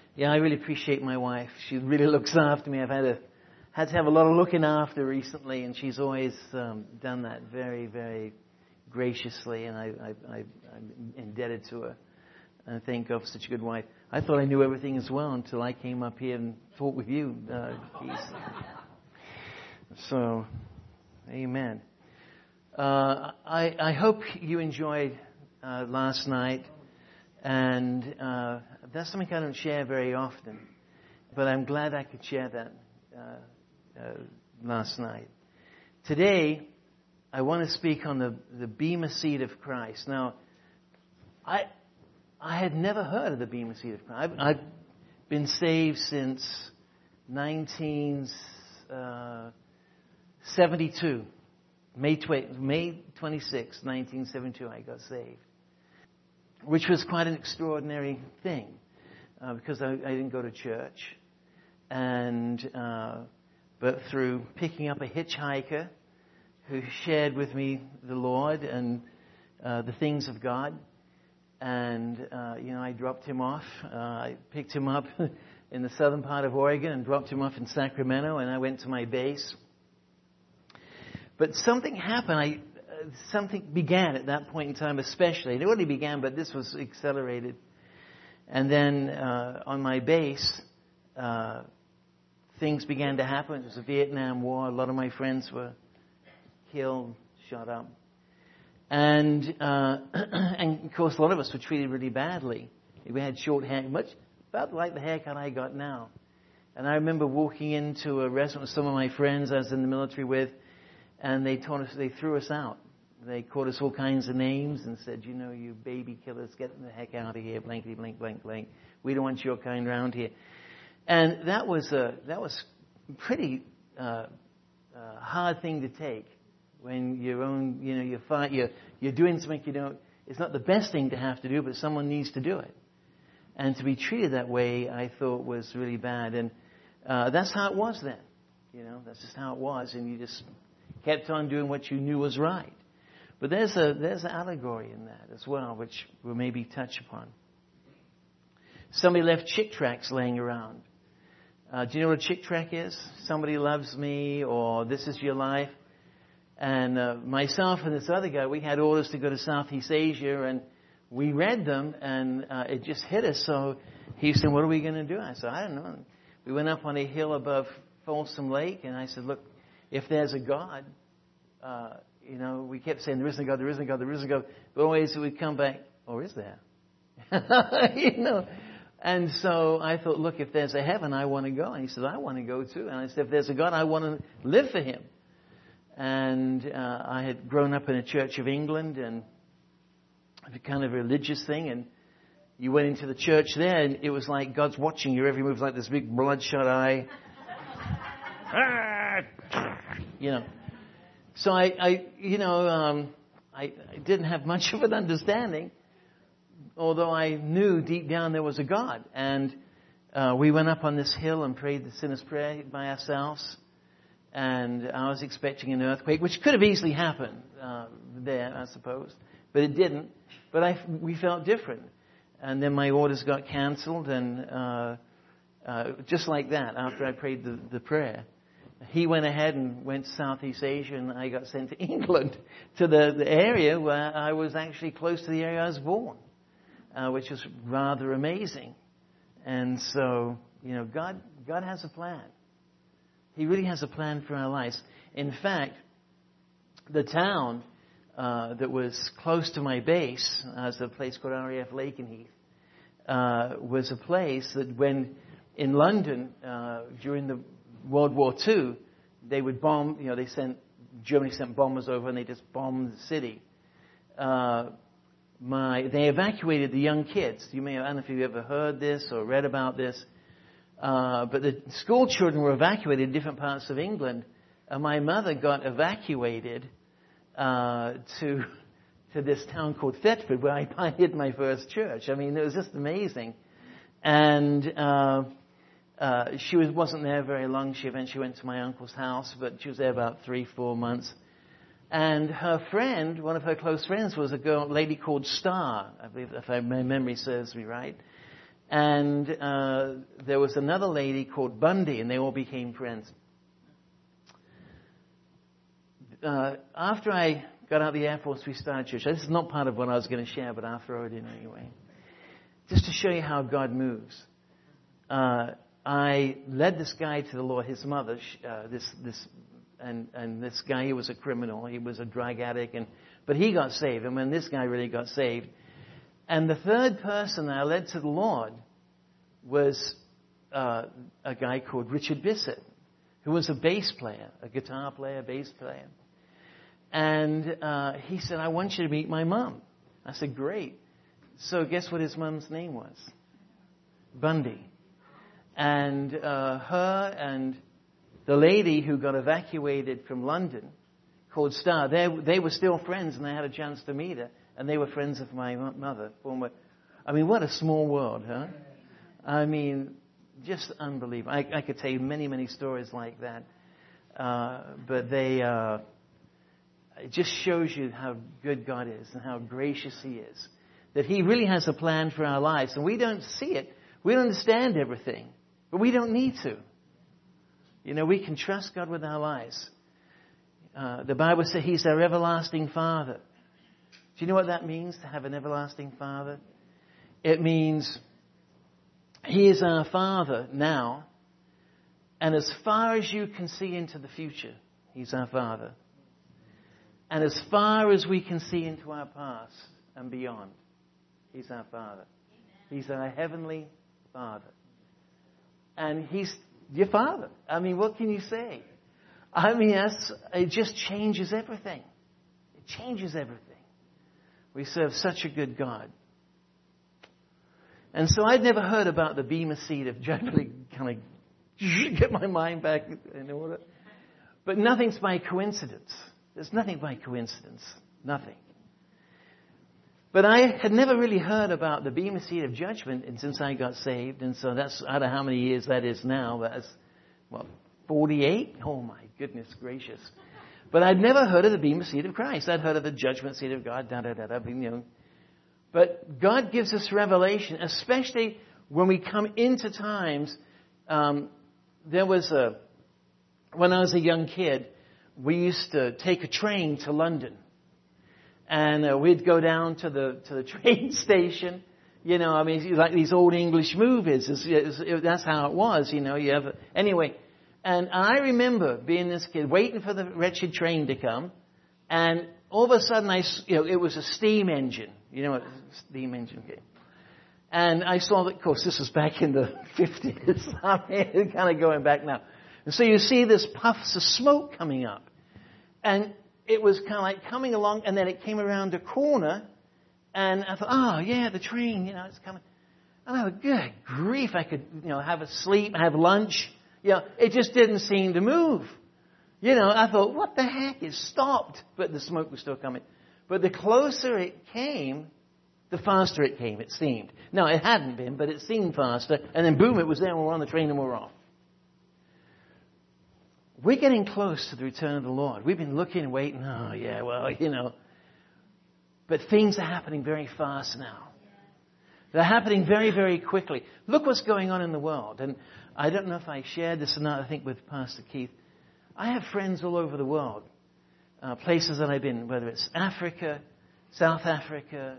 Yeah, I really appreciate my wife. She really looks after me. I've had to have a lot of looking after recently, and she's always done that very, very graciously, and I'm indebted to her. And I thank God for such a good wife. I thought I knew everything as well until I came up here and talked with you. So, amen. I hope you enjoyed last night, and that's something I don't share very often, but I'm glad I could share that last night. Today, I want to speak on the Bema Seat of Christ. Now, I had never heard of the Bema Seat of Christ. I've been saved since 1972. May 26, 1972, I got saved. Which was quite an extraordinary thing, because I didn't go to church. But through picking up a hitchhiker who shared with me the Lord and the things of God, and I dropped him off. I picked him up in the southern part of Oregon and dropped him off in Sacramento, and I went to my base. But something happened. Something began at that point in time, especially. It already began, but this was accelerated. And then on my base, things began to happen. It was the Vietnam War. A lot of my friends were killed, shot up. And of course, a lot of us were treated really badly. We had short hair, much about like the haircut I got now. And I remember walking into a restaurant with some of my friends I was in the military with, and they threw us out. They called us all kinds of names and said, you baby killers, get the heck out of here, blankety blank, blank, blank. We don't want your kind around here. And that was pretty hard thing to take when your own, you're doing something it's not the best thing to have to do, but someone needs to do it. And to be treated that way, I thought was really bad. And that's how it was then. That's just how it was. And you just kept on doing what you knew was right. But there's an allegory in that as well, which we'll maybe touch upon. Somebody left Chick tracts laying around. Do you know what a Chick tract is? Somebody loves me, or this is your life. And myself and this other guy, we had orders to go to Southeast Asia, and we read them, and it just hit us. So he said, what are we going to do? I said, I don't know. We went up on a hill above Folsom Lake, and I said, look, if there's a God, we kept saying, there isn't a God, there isn't a God, there isn't a God. But always we'd come back, is there? And so I thought, look, if there's a heaven, I want to go. And he said, I want to go too. And I said, if there's a God, I want to live for him. And I had grown up in a Church of England, and a kind of religious thing. And you went into the church there, and it was like God's watching your every move, like this big bloodshot eye. So I didn't have much of an understanding, although I knew deep down there was a God. And we went up on this hill and prayed the sinner's prayer by ourselves. And I was expecting an earthquake, which could have easily happened there, I suppose. But it didn't. But we felt different. And then my orders got canceled, and just like that, after I prayed the prayer. He went ahead and went to Southeast Asia, and I got sent to England, to the area where I was actually close to the area I was born, which was rather amazing. And so, God has a plan. He really has a plan for our lives. In fact, the town that was close to my base, as a place called RAF Lakenheath, was a place that when in London during the World War II, they would bomb. Germany sent bombers over, and they just bombed the city. They evacuated the young kids. I don't know if you've ever heard this or read about this, but the school children were evacuated in different parts of England. My mother got evacuated to this town called Thetford, where I hid my first church. It was just amazing. And she wasn't there very long. She eventually went to my uncle's house, but she was there about 3-4 months. And her friend, one of her close friends, was a lady called Star, I believe, if my memory serves me right. And there was another lady called Bundy, and they all became friends. After I got out of the Air Force, we started church. This is not part of what I was going to share, but I'll throw it in anyway. Just to show you how God moves. I led this guy to the Lord, his mother, and this guy, he was a criminal. He was a drug addict, but he got saved. And when this guy really got saved. And the third person that I led to the Lord was a guy called Richard Bissett, who was a bass player, a guitar player, bass player. And he said, I want you to meet my mom. I said, great. So guess what his mom's name was? Bundy. And her and the lady who got evacuated from London, called Star, they were still friends, and I had a chance to meet her. And they were friends of my mother. I mean, what a small world, huh? I mean, just unbelievable. I could tell you many, many stories like that. But it just shows you how good God is and how gracious He is. That He really has a plan for our lives. And we don't see it. We don't understand everything. But we don't need to. You know, we can trust God with our lives. The Bible says He's our everlasting Father. Do you know what that means, to have an everlasting Father? It means He is our Father now, and as far as you can see into the future, He's our Father. And as far as we can see into our past and beyond, He's our Father. He's our Heavenly Father. And He's your Father. I mean, what can you say? I mean, it just changes everything. It changes everything. We serve such a good God. And so I'd never heard about the Bema Seat of generally kind of get my mind back in order. But nothing's by coincidence. There's nothing by coincidence. Nothing. But I had never really heard about the Bema Seat of Judgment since I got saved. And so that's, I don't know how many years that is now. That's, 48? Oh my goodness gracious. But I'd never heard of the Bema Seat of Christ. I'd heard of the judgment seat of God, you know. But God gives us revelation, especially when we come into times. There was when I was a young kid, we used to take a train to London. And we'd go down to the train station. You know, I mean, it's like these old English movies. That's how it was, you know. Anyway. And I remember being this kid, waiting for the wretched train to come, and all of a sudden, it was a steam engine. You know what a steam engine came. And I saw that, of course, this was back in the 50s. I mean, kind of going back now. And so you see this puffs of smoke coming up. And it was kind of like coming along, and then it came around a corner, and I thought, oh, yeah, the train, you know, it's coming. And I thought, good grief, I could, you know, have a sleep, have lunch. You know, it just didn't seem to move. You know, I thought, what the heck? It stopped, but the smoke was still coming. But the closer it came, the faster it came, it seemed. No, it hadn't been, but it seemed faster. And then boom, it was there, and we're on the train and we're off. We're getting close to the return of the Lord. We've been looking and waiting. Oh, yeah, well, you know. But things are happening very fast now. They're happening very, very quickly. Look what's going on in the world. And I don't know if I shared this or not, I think with Pastor Keith. I have friends all over the world. Places that I've been, whether it's Africa, South Africa,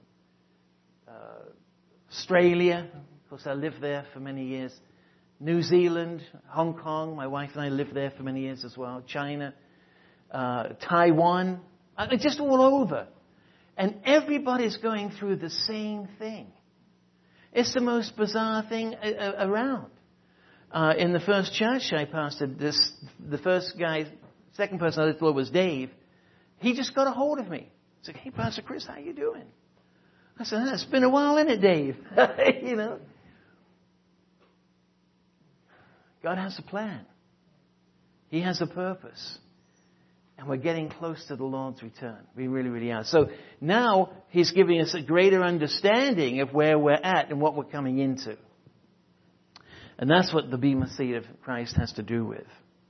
Australia. Of course, I lived there for many years. New Zealand, Hong Kong. My wife and I lived there for many years as well. China, Taiwan. Just all over. And everybody's going through the same thing. It's the most bizarre thing around. In the first church I pastored, the first guy, second person I thought was Dave. He just got a hold of me. He said, hey, Pastor Chris, how you doing? I said, it's been a while, isn't it, Dave? You know. God has a plan. He has a purpose. And we're getting close to the Lord's return. We really, really are. So now He's giving us a greater understanding of where we're at and what we're coming into. And that's what the Bema Seat of Christ has to do with.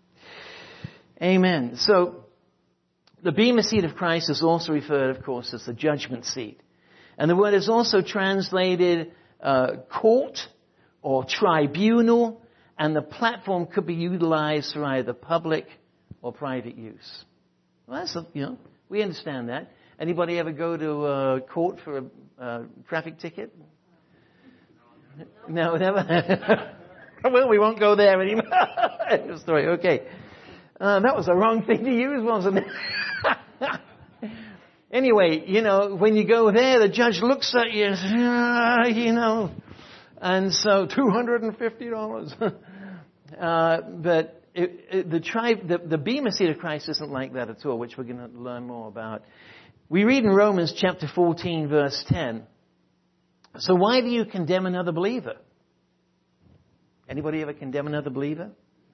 Amen. So the Bema Seat of Christ is also referred, of course, as the judgment seat. And the word is also translated court or tribunal, and the platform could be utilized for either public or private use. Well, that's we understand that. Anybody ever go to court for a traffic ticket? No, never. Well, we won't go there anymore. Story. Okay, that was the wrong thing to use, wasn't it? Anyway, when you go there, the judge looks at you, and so $250. But the Bema seat of Christ isn't like that at all, which we're going to learn more about. We read in Romans chapter 14, verse 10. So why do you condemn another believer? Anybody ever condemn another believer?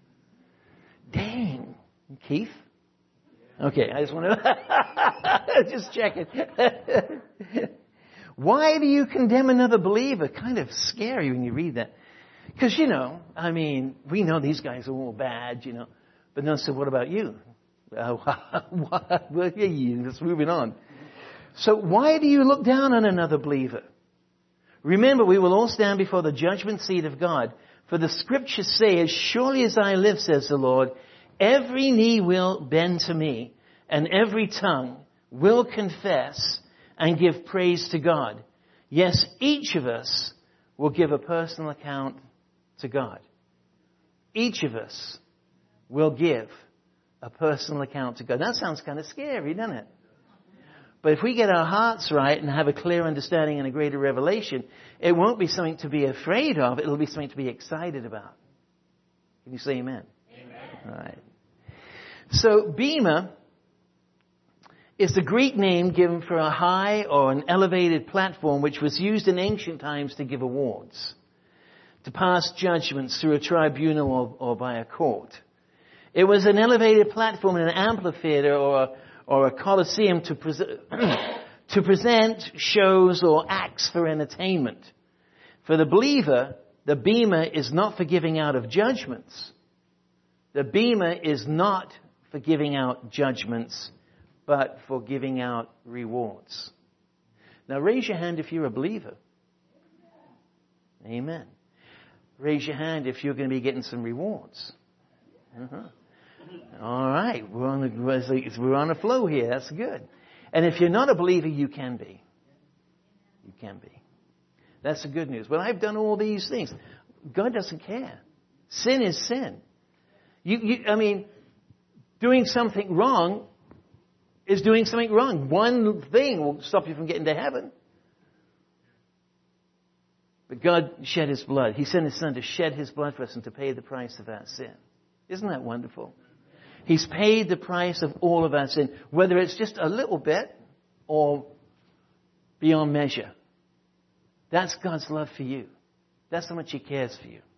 Dang, Keith. Okay, I just want to just check it. Why do you condemn another believer? Kind of scary when you read that. Because, we know these guys are all bad, But no, so what about you? Well, just moving on. So why do you look down on another believer? Remember, we will all stand before the judgment seat of God. For the scriptures say, as surely as I live, says the Lord, every knee will bend to me, and every tongue will confess and give praise to God. Yes, each of us will give a personal account to God. Each of us will give a personal account to God. That sounds kind of scary, doesn't it? But if we get our hearts right and have a clear understanding and a greater revelation, it won't be something to be afraid of. It'll be something to be excited about. Can you say amen? Amen. All right. So Bema is the Greek name given for a high or an elevated platform which was used in ancient times to give awards, to pass judgments through a tribunal or by a court. It was an elevated platform in an amphitheater or a coliseum to present shows or acts for entertainment. For the believer, the Bema is not for giving out of judgments. The Bema is not for giving out judgments, but for giving out rewards. Now raise your hand if you're a believer. Amen. Raise your hand if you're going to be getting some rewards. Uh-huh. All right. We're on a flow here. That's good. And if you're not a believer, you can be. You can be. That's the good news. Well, I've done all these things. God doesn't care. Sin is sin. Doing something wrong is doing something wrong. One thing will stop you from getting to heaven. But God shed His blood. He sent His Son to shed His blood for us and to pay the price of that sin. Isn't that wonderful? He's paid the price of all of our sin, whether it's just a little bit or beyond measure. That's God's love for you. That's how much He cares for you.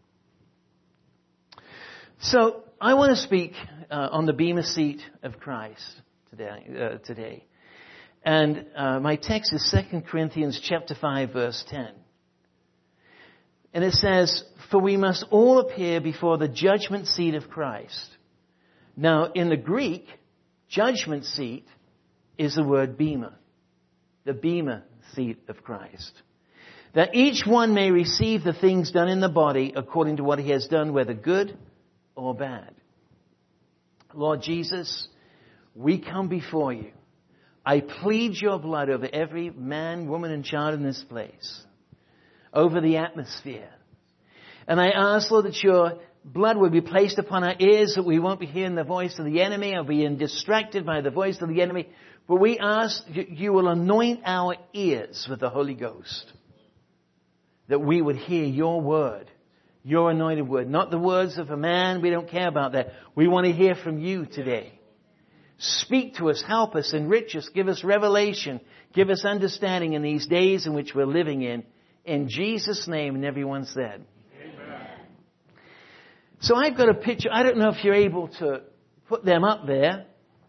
So I want to speak on the Bema seat of Christ today. And my text is 2 Corinthians chapter 5, verse 10. And it says, "For we must all appear before the judgment seat of Christ." Now, in the Greek, judgment seat is the word Bema. The Bema seat of Christ. That each one may receive the things done in the body according to what he has done, whether good or bad. Lord Jesus, we come before you. I plead your blood over every man, woman, and child in this place. Over the atmosphere. And I ask, Lord, that your blood would be placed upon our ears, that we won't be hearing the voice of the enemy or being distracted by the voice of the enemy. But we ask you will anoint our ears with the Holy Ghost, that we would hear your word, your anointed word, not the words of a man. We don't care about that. We want to hear from you today. Speak to us, help us, enrich us, give us revelation, give us understanding in these days in which we're living in Jesus' name, and everyone said. Amen. So I've got a picture. I don't know if you're able to put them up there.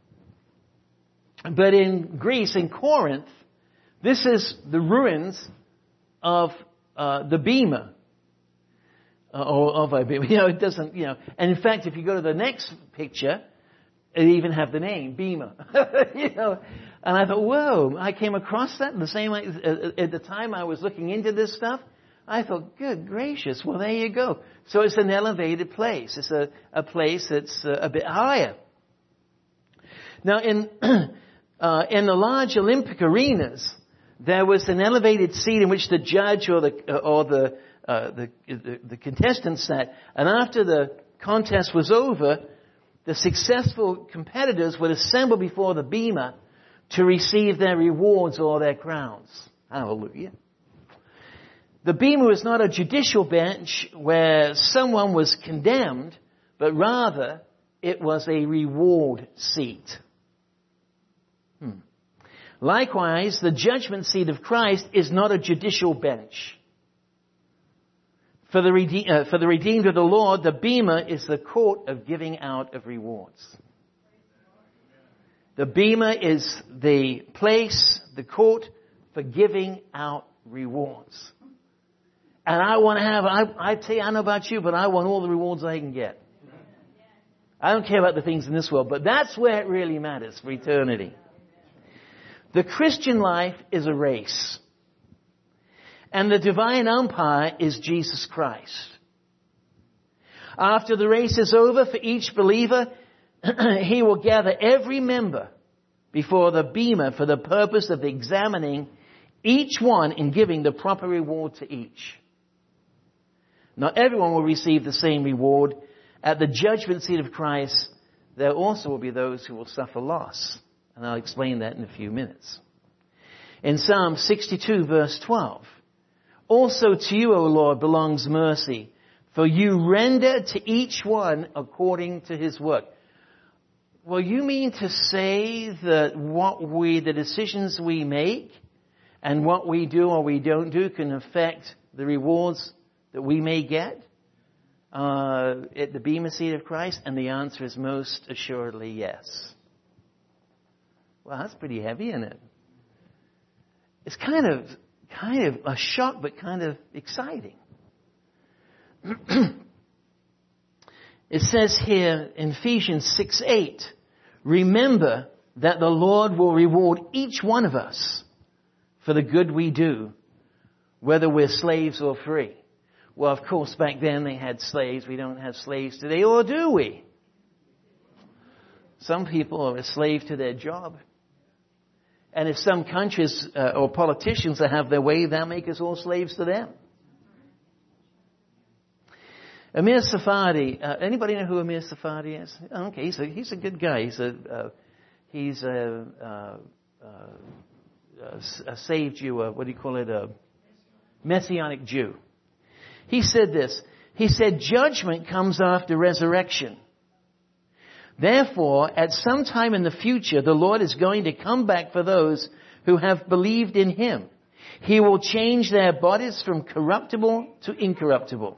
But in Greece, in Corinth, this is the ruins of the Bema. Of a Bema. It doesn't, And in fact, if you go to the next picture, it even have the name, Bema. And I thought, whoa, I came across that at the time I was looking into this stuff. I thought, good gracious, well, there you go. So it's an elevated place. It's a place that's a bit higher. Now, in the large Olympic arenas, there was an elevated seat in which the judge or the contestants sat. And after the contest was over, the successful competitors would assemble before the bema to receive their rewards or their crowns. Hallelujah. The bema was not a judicial bench where someone was condemned, but rather it was a reward seat. Likewise, the judgment seat of Christ is not a judicial bench. For the redeemed of the Lord, the bema is the court of giving out of rewards. The bema is the place, the court for giving out rewards. And I want to have, I tell you, I don't know about you, but I want all the rewards I can get. I don't care about the things in this world, but that's where it really matters for eternity. The Christian life is a race. And the divine umpire is Jesus Christ. After the race is over for each believer, he will gather every member before the bema for the purpose of examining each one and giving the proper reward to each. Not everyone will receive the same reward. At the judgment seat of Christ, there also will be those who will suffer loss. And I'll explain that in a few minutes. In Psalm 62 verse 12, also to you, O Lord, belongs mercy, for you render to each one according to his work. Well, you mean to say that the decisions we make and what we do or we don't do can affect the rewards that we may get at the bema seat of Christ? And the answer is most assuredly yes. Well, that's pretty heavy, isn't it? It's kind of a shock, but kind of exciting. It says here in Ephesians 6:8, remember that the Lord will reward each one of us for the good we do, whether we're slaves or free. Well, of course, back then they had slaves. We don't have slaves today, or do we? Some people are a slave to their job. And if some countries or politicians that have their way, they'll make us all slaves to them. Amir Tsarfati, anybody know who Amir Tsarfati is? Okay, he's a good guy. He's a saved Jew, what do you call it? A Messianic Jew. He said this. He said, judgment comes after resurrection. Therefore, at some time in the future, the Lord is going to come back for those who have believed in Him. He will change their bodies from corruptible to incorruptible.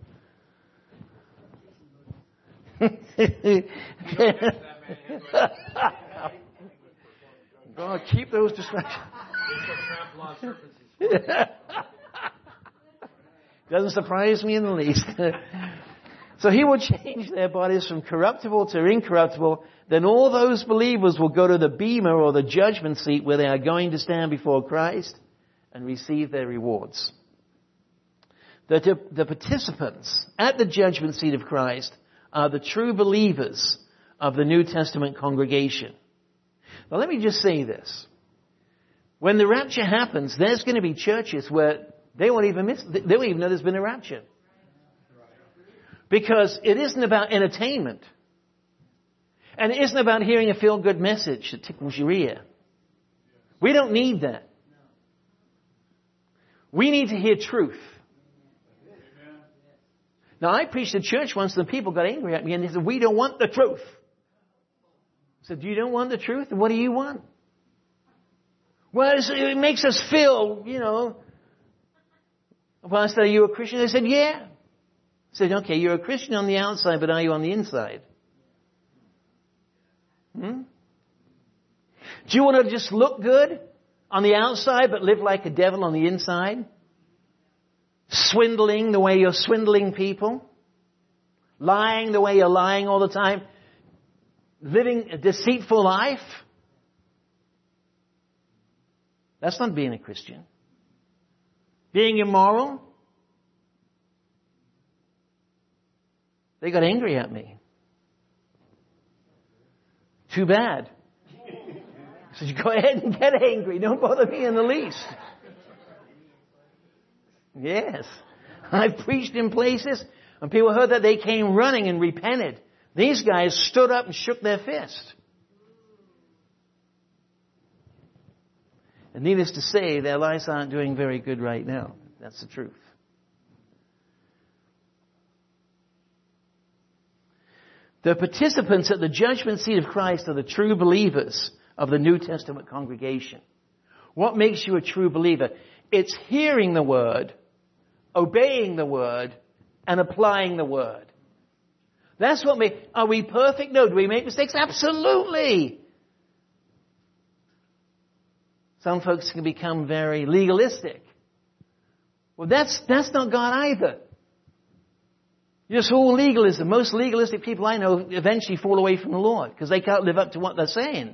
God, keep those distractions. Doesn't surprise me in the least. So He will change their bodies from corruptible to incorruptible. Then all those believers will go to the bema or the judgment seat where they are going to stand before Christ and receive their rewards. The participants at the judgment seat of Christ are the true believers of the New Testament congregation. Now let me just say this. When the rapture happens, there's going to be churches where they won't even know there's been a rapture. Because it isn't about entertainment. And it isn't about hearing a feel-good message that tickles your ear. We don't need that. We need to hear truth. Now, I preached at church once and the people got angry at me and they said, we don't want the truth. I said, you don't want the truth? What do you want? Well, it makes us feel, Well, I said, are you a Christian? They said, yeah. I said, okay, you're a Christian on the outside, but are you on the inside? Do you want to just look good on the outside, but live like a devil on the inside? Swindling the way you're swindling people? Lying the way you're lying all the time? Living a deceitful life? That's not being a Christian. Being immoral? They got angry at me. Too bad. I said, go ahead and get angry. Don't bother me in the least. Yes. I've preached in places, and people heard that, they came running and repented. These guys stood up and shook their fist. And needless to say, their lives aren't doing very good right now. That's the truth. The participants at the judgment seat of Christ are the true believers of the New Testament congregation. What makes you a true believer? It's hearing the Word, obeying the Word, and applying the Word. That's what are we perfect? No. Do we make mistakes? Absolutely. Some folks can become very legalistic. Well, that's not God either. Just all legalism. Most legalistic people I know eventually fall away from the Lord because they can't live up to what they're saying.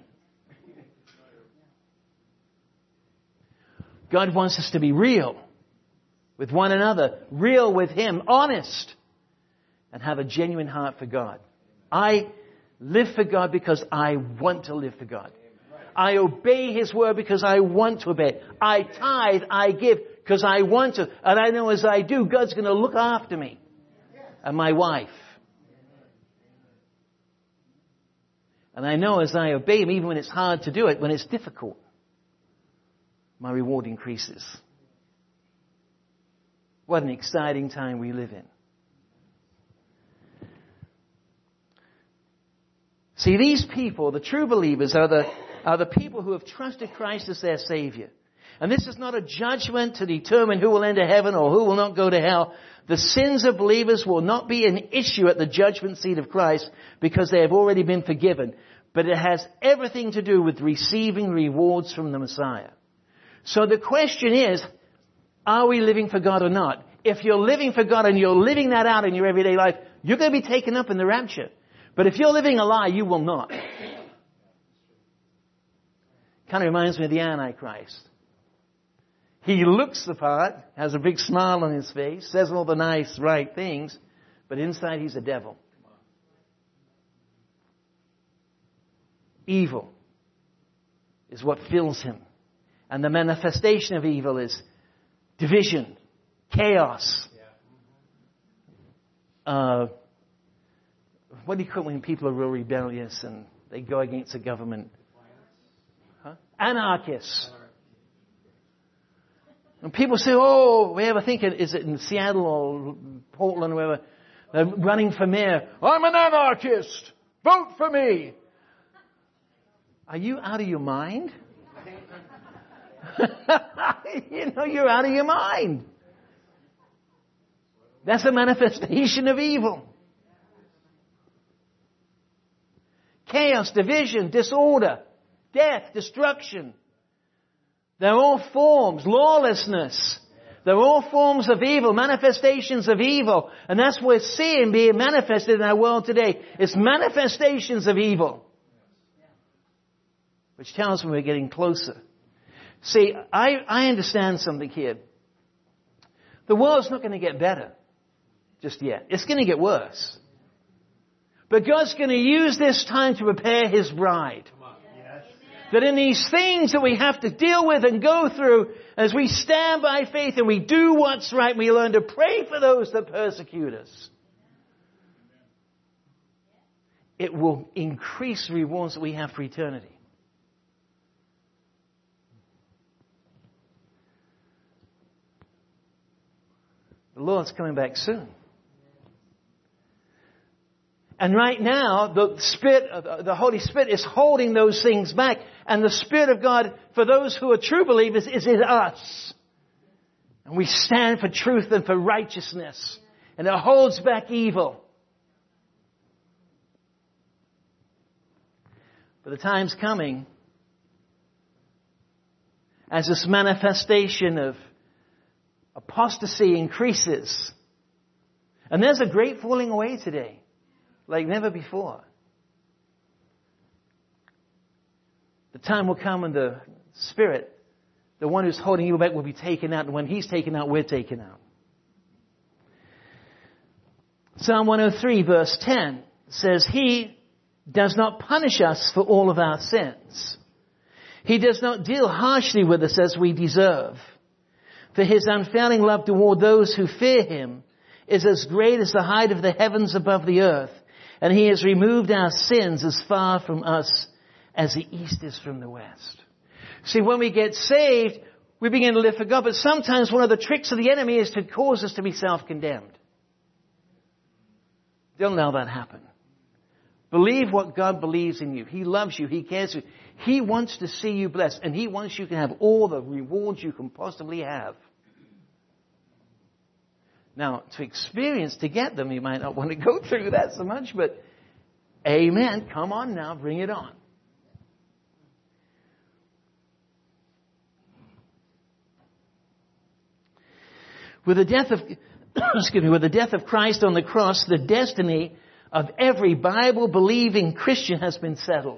God wants us to be real with one another, real with Him, honest, and have a genuine heart for God. I live for God because I want to live for God. I obey His word because I want to obey it. I tithe, I give because I want to. And I know as I do, God's going to look after me and my wife. And I know as I obey Him, even when it's hard to do it, when it's difficult, my reward increases. What an exciting time we live in. See, these people, the true believers, are the people who have trusted Christ as their Savior. And this is not a judgment to determine who will enter heaven or who will not go to hell. The sins of believers will not be an issue at the judgment seat of Christ because they have already been forgiven. But it has everything to do with receiving rewards from the Messiah. So the question is, are we living for God or not? If you're living for God and you're living that out in your everyday life, you're going to be taken up in the rapture. But if you're living a lie, you will not. Kind of reminds me of the Antichrist. He looks the part, has a big smile on his face, says all the nice, right things, but inside he's a devil. Evil is what fills him. And the manifestation of evil is division, chaos. What do you call it when people are real rebellious and they go against the government? Anarchists. And people say, oh, we ever think is it in Seattle or Portland or wherever, they're running for mayor. I'm an anarchist. Vote for me. Are you out of your mind? You're out of your mind. That's a manifestation of evil. Chaos, division, disorder, death, destruction. They're all forms, lawlessness. They're all forms of evil, manifestations of evil. And that's what we're seeing being manifested in our world today. It's manifestations of evil. Which tells me we're getting closer. See, I understand something here. The world's not going to get better just yet. It's going to get worse. But God's going to use this time to prepare His bride. Yes. That in these things that we have to deal with and go through, as we stand by faith and we do what's right, we learn to pray for those that persecute us. It will increase the rewards that we have for eternity. The Lord's coming back soon. And right now, the Holy Spirit is holding those things back. And the Spirit of God, for those who are true believers, is in us. And we stand for truth and for righteousness. And it holds back evil. But the time's coming as this manifestation of apostasy increases. And there's a great falling away today, like never before. The time will come when the Spirit, the one who's holding you back, will be taken out. And when He's taken out, we're taken out. Psalm 103 verse 10 says, He does not punish us for all of our sins. He does not deal harshly with us as we deserve. For His unfailing love toward those who fear Him is as great as the height of the heavens above the earth. And He has removed our sins as far from us as the east is from the west. See, when we get saved, we begin to live for God. But sometimes one of the tricks of the enemy is to cause us to be self-condemned. Don't allow that happen. Believe what God believes in you. He loves you. He cares for you. He wants to see you blessed. And He wants you to have all the rewards you can possibly have. Now, to get them, you might not want to go through that so much, but amen. Come on now, bring it on. With the death of Christ on the cross, the destiny of every Bible-believing Christian has been settled.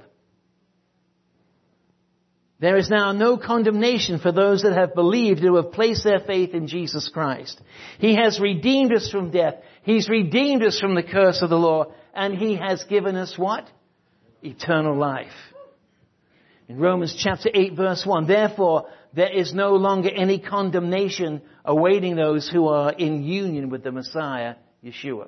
There is now no condemnation for those that have believed who have placed their faith in Jesus Christ. He has redeemed us from death. He's redeemed us from the curse of the law. And He has given us what? Eternal life. In Romans chapter 8 verse 1, therefore there is no longer any condemnation awaiting those who are in union with the Messiah, Yeshua.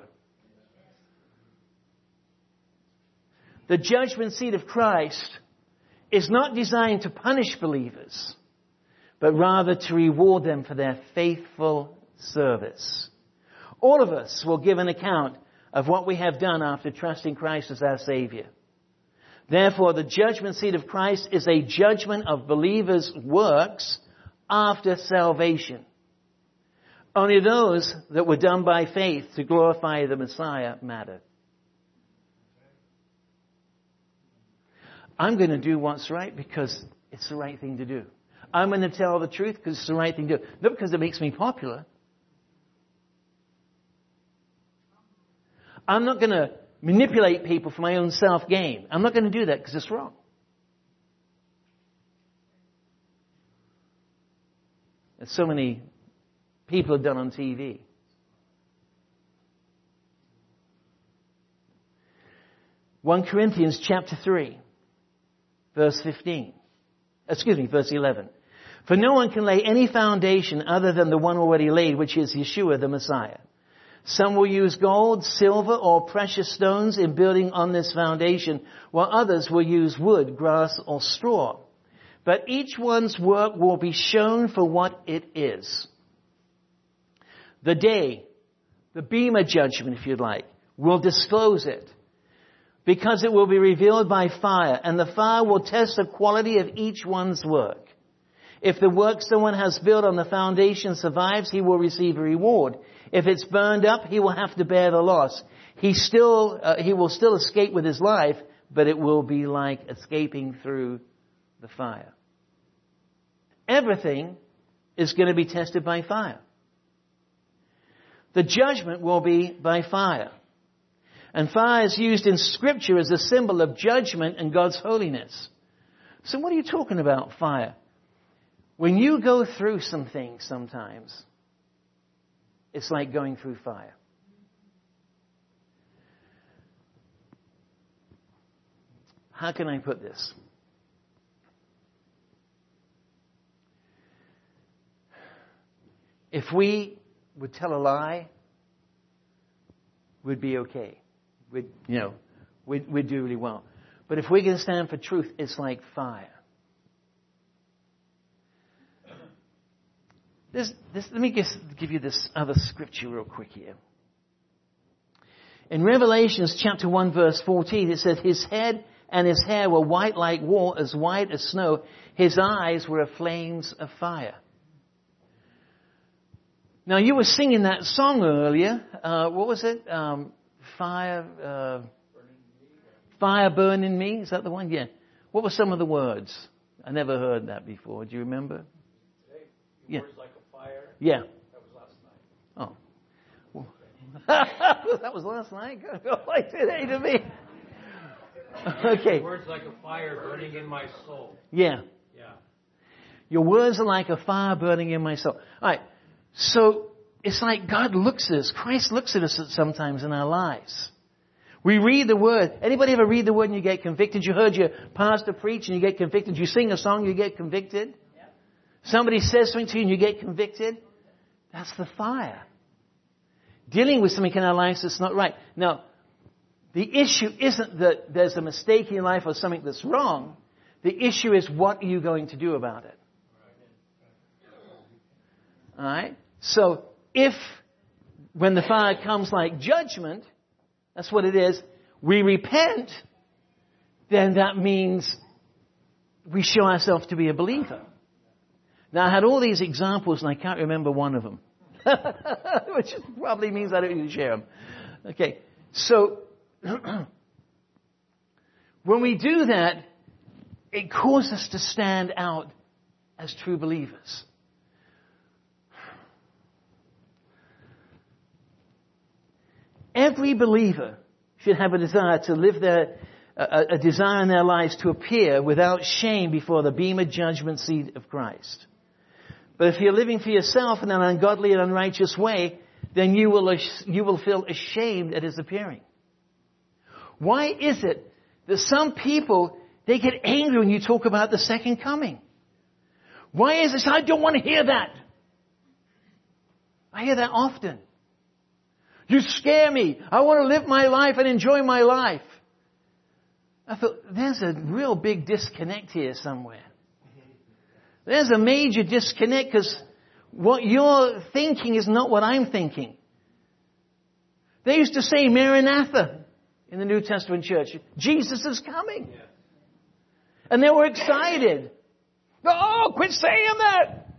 The judgment seat of Christ is not designed to punish believers, but rather to reward them for their faithful service. All of us will give an account of what we have done after trusting Christ as our Savior. Therefore, the judgment seat of Christ is a judgment of believers' works after salvation. Only those that were done by faith to glorify the Messiah matter. I'm going to do what's right because it's the right thing to do. I'm going to tell the truth because it's the right thing to do. Not because it makes me popular. I'm not going to manipulate people for my own self-gain. I'm not going to do that because it's wrong. As so many people have done on TV. One Corinthians chapter 3. Verse 11. For no one can lay any foundation other than the one already laid, which is Yeshua the Messiah. Some will use gold, silver, or precious stones in building on this foundation, while others will use wood, grass, or straw. But each one's work will be shown for what it is. The Bema judgment, if you'd like, will disclose it. Because it will be revealed by fire, and the fire will test the quality of each one's work. If the work someone has built on the foundation survives, he will receive a reward. If it's burned up, he will have to bear the loss. He will still escape with his life, but it will be like escaping through the fire. Everything is going to be tested by fire. The judgment will be by fire. And fire is used in Scripture as a symbol of judgment and God's holiness. So what are you talking about, fire? When you go through some things sometimes, it's like going through fire. How can I put this? If we would tell a lie, we'd be okay. We'd do really well. But if we're going to stand for truth, it's like fire. Let me give you this other scripture real quick here. In Revelations chapter 1 verse 14, it says, His head and His hair were white like wool, as white as snow. His eyes were flames of fire. Now you were singing that song earlier. What was it? Fire burn in me. Is that the one? Yeah. What were some of the words? I never heard that before. Do you remember? Yeah. Words like a fire. Yeah. That was last night. Oh. That was last night? Go like today to me. Okay. Words like a fire burning in my soul. Yeah. Yeah. Your words are like a fire burning in my soul. All right. So it's like God looks at us. Christ looks at us sometimes in our lives. We read the Word. Anybody ever read the Word and you get convicted? You heard your pastor preach and you get convicted. You sing a song, you get convicted. Somebody says something to you and you get convicted. That's the fire. Dealing with something in our lives that's not right. Now, the issue isn't that there's a mistake in your life or something that's wrong. The issue is, what are you going to do about it? Alright? So, if, when the fire comes like judgment, that's what it is, we repent, then that means we show ourselves to be a believer. Now, I had all these examples and I can't remember one of them. Which probably means I don't need to share them. Okay, so when we do that, it causes us to stand out as true believers. Every believer should have a desire to live a desire in their lives to appear without shame before the bema judgment seat of Christ. But if you're living for yourself in an ungodly and unrighteous way, then you will feel ashamed at His appearing. Why is it that some people, they get angry when you talk about the second coming? Why is it? I don't want to hear that. I hear that often. You scare me. I want to live my life and enjoy my life. I thought, there's a real big disconnect here somewhere. There's a major disconnect because what you're thinking is not what I'm thinking. They used to say Maranatha in the New Testament church. Jesus is coming. And they were excited. Oh, quit saying that.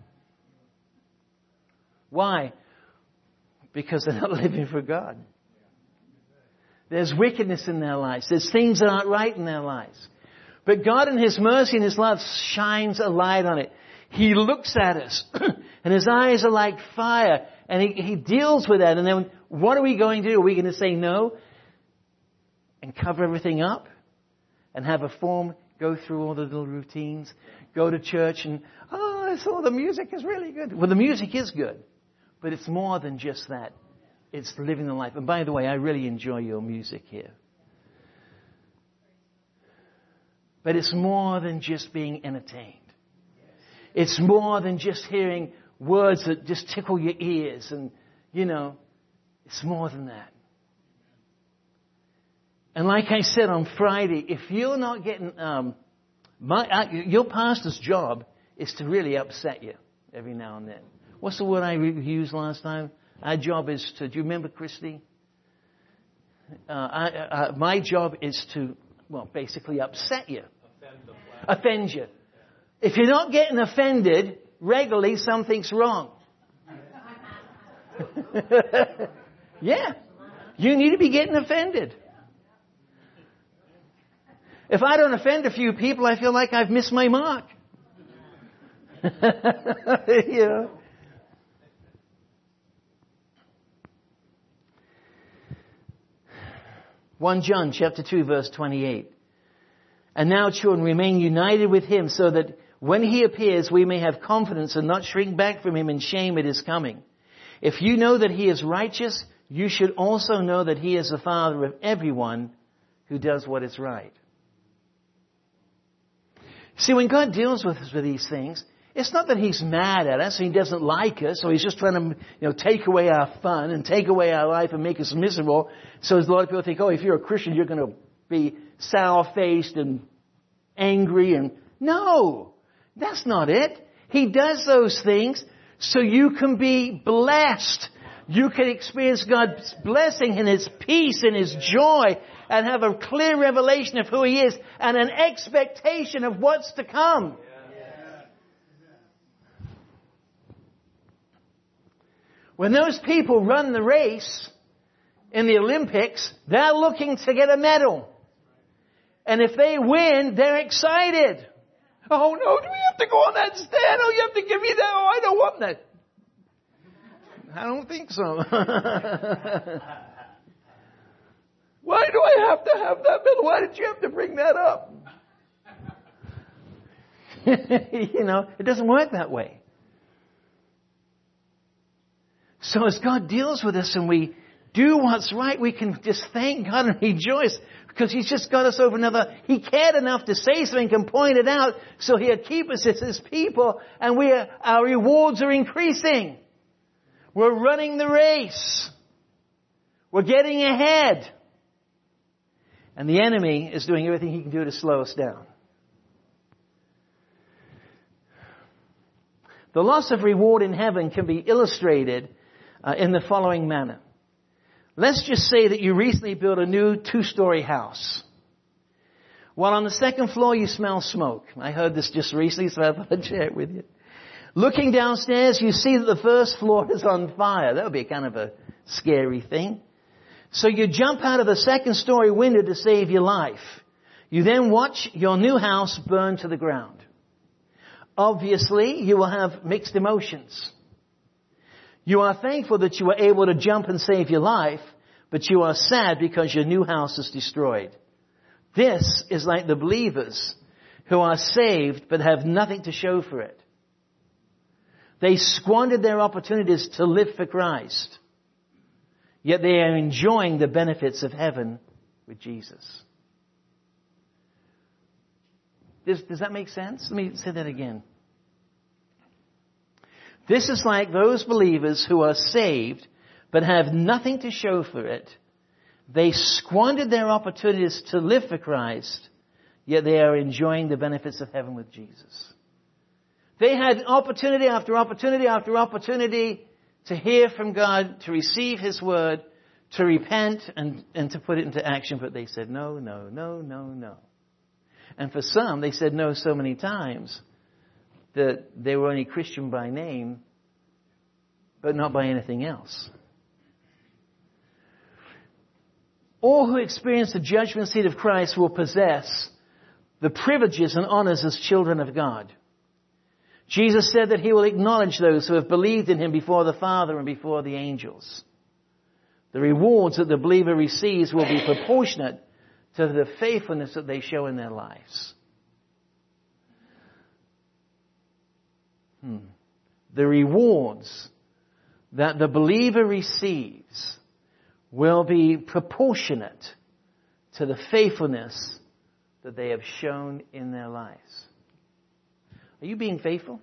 Why? Because they're not living for God. There's wickedness in their lives. There's things that aren't right in their lives. But God in His mercy and His love shines a light on it. He looks at us and His eyes are like fire and He deals with that. And then what are we going to do? Are we going to say no and cover everything up and have a form, go through all the little routines, go to church and, I saw the music is really good. Well, the music is good, but it's more than just that. It's living the life. And by the way, I really enjoy your music here. But it's more than just being entertained. It's more than just hearing words that just tickle your ears. And, it's more than that. And like I said on Friday, if you're not getting... your pastor's job is to really upset you every now and then. What's the word I used last time? Our job is to... Do you remember, Christy? My job is to, basically upset you. Offend you. If you're not getting offended regularly, something's wrong. Yeah. You need to be getting offended. If I don't offend a few people, I feel like I've missed my mark. 1 John chapter 2 verse 28. And now, children, remain united with Him so that when He appears, we may have confidence and not shrink back from Him in shame at His coming. If you know that He is righteous, you should also know that He is the Father of everyone who does what is right. See, when God deals with us with these things, it's not that He's mad at us, He doesn't like us, or He's just trying to, take away our fun and take away our life and make us miserable. So as a lot of people think, if you're a Christian, you're going to be sour-faced and angry and... No! That's not it. He does those things so you can be blessed. You can experience God's blessing and His peace and His joy and have a clear revelation of who He is and an expectation of what's to come. When those people run the race in the Olympics, they're looking to get a medal. And if they win, they're excited. Oh no, do we have to go on that stand? Oh, you have to give me that. Oh, I don't want that. I don't think so. Why do I have to have that medal? Why did you have to bring that up? It doesn't work that way. So as God deals with us and we do what's right, we can just thank God and rejoice because He's just got us over another. He cared enough to say something and point it out so He'll keep us as His people, and our rewards are increasing. We're running the race. We're getting ahead. And the enemy is doing everything he can do to slow us down. The loss of reward in heaven can be illustrated in the following manner. Let's just say that you recently built a new 2-story house. While on the second floor you smell smoke. I heard this just recently, so I thought I'd share it with you. Looking downstairs, you see that the first floor is on fire. That would be kind of a scary thing. So you jump out of the second-story window to save your life. You then watch your new house burn to the ground. Obviously, you will have mixed emotions. You are thankful that you were able to jump and save your life, but you are sad because your new house is destroyed. This is like the believers who are saved but have nothing to show for it. They squandered their opportunities to live for Christ. Yet they are enjoying the benefits of heaven with Jesus. Does that make sense? Let me say that again. This is like those believers who are saved but have nothing to show for it. They squandered their opportunities to live for Christ, yet they are enjoying the benefits of heaven with Jesus. They had opportunity after opportunity after opportunity to hear from God, to receive His word, to repent and to put it into action, but they said no, no, no, no, no. And for some, they said no so many times that they were only Christian by name, but not by anything else. All who experience the judgment seat of Christ will possess the privileges and honors as children of God. Jesus said that He will acknowledge those who have believed in Him before the Father and before the angels. The rewards that the believer receives will be proportionate to the faithfulness that they show in their lives. The rewards that the believer receives will be proportionate to the faithfulness that they have shown in their lives. Are you being faithful?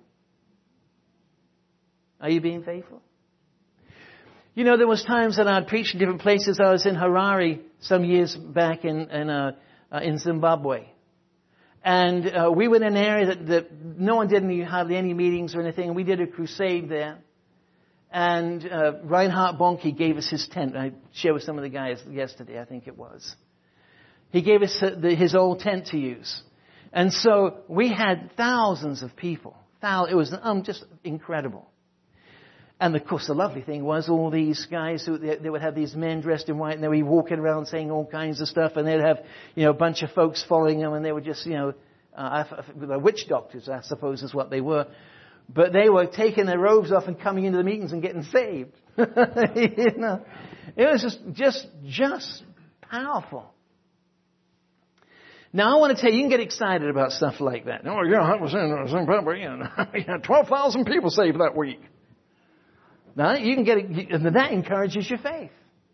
Are you being faithful? You know, there was times that I'd preached in different places. I was in Harare some years back in Zimbabwe. And we were in an area that no one did hardly any meetings or anything. And we did a crusade there. And Reinhard Bonnke gave us his tent. I shared with some of the guys yesterday, I think it was. He gave us his old tent to use. And so we had thousands of people. It was just incredible. And of course, the lovely thing was all these guys, they would have these men dressed in white, and they would be walking around saying all kinds of stuff, and they'd have, a bunch of folks following them, and they were just, witch doctors, I suppose is what they were. But they were taking their robes off and coming into the meetings and getting saved. It was just powerful. Now, I want to tell you, you can get excited about stuff like that. Oh, yeah, I was in Zimbabwe, and I had 12,000 people saved that week. Now, you can and that encourages your faith.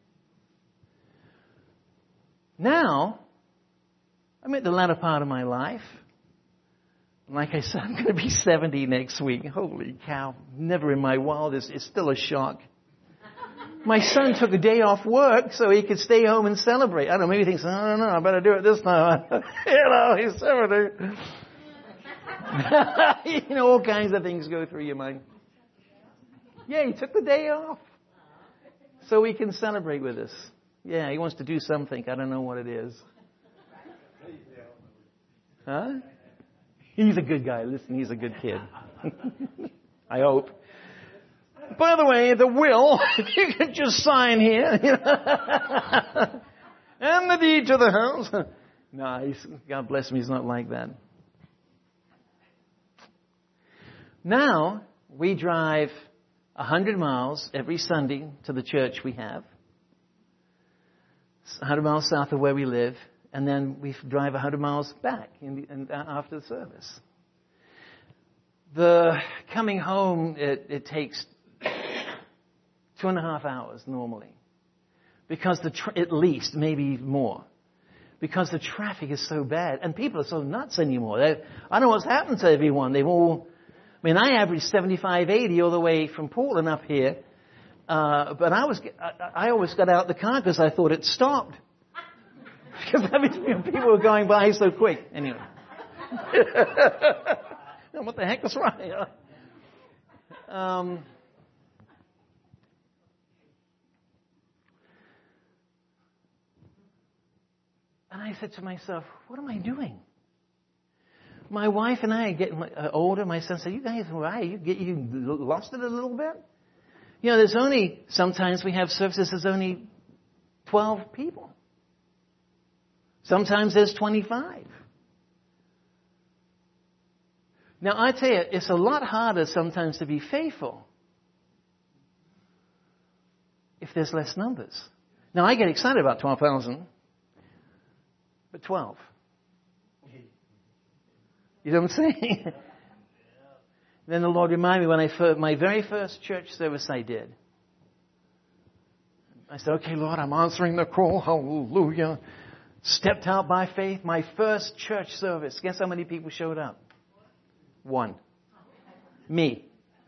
Now, I'm at the latter part of my life. Like I said, I'm going to be 70 next week. Holy cow. Never in my wildest. It's still a shock. My son took a day off work so he could stay home and celebrate. I don't know, maybe he thinks, I don't know, I better do it this time. He's 70. All kinds of things go through your mind. Yeah, he took the day off so he can celebrate with us. Yeah, he wants to do something. I don't know what it is. Huh? He's a good guy. Listen, he's a good kid. I hope. By the way, the will, if you could just sign here. And the deed to the house. No, God bless him, he's not like that. Now, we drive 100 miles every Sunday to the church we have. 100 miles south of where we live. And then we drive 100 miles back after the service. The coming home, it takes 2.5 hours normally. Because at least, maybe even more. Because the traffic is so bad. And people are so nuts anymore. I don't know what's happened to everyone. I average 75, 80 all the way from Portland up here. But I always got out of the car because I thought it stopped. Because people were going by so quick. Anyway. What the heck was wrong? And I said to myself, what am I doing? My wife and I are getting older. My son said, you guys all right? You lost it a little bit? Sometimes we have services, there's only 12 people. Sometimes there's 25. Now, I tell you, it's a lot harder sometimes to be faithful if there's less numbers. Now, I get excited about 12,000, but 12. You know what I'm saying? Then the Lord reminded me my very first church service I did. I said, okay, Lord, I'm answering the call. Hallelujah. Stepped out by faith. My first church service. Guess how many people showed up? 1. Me.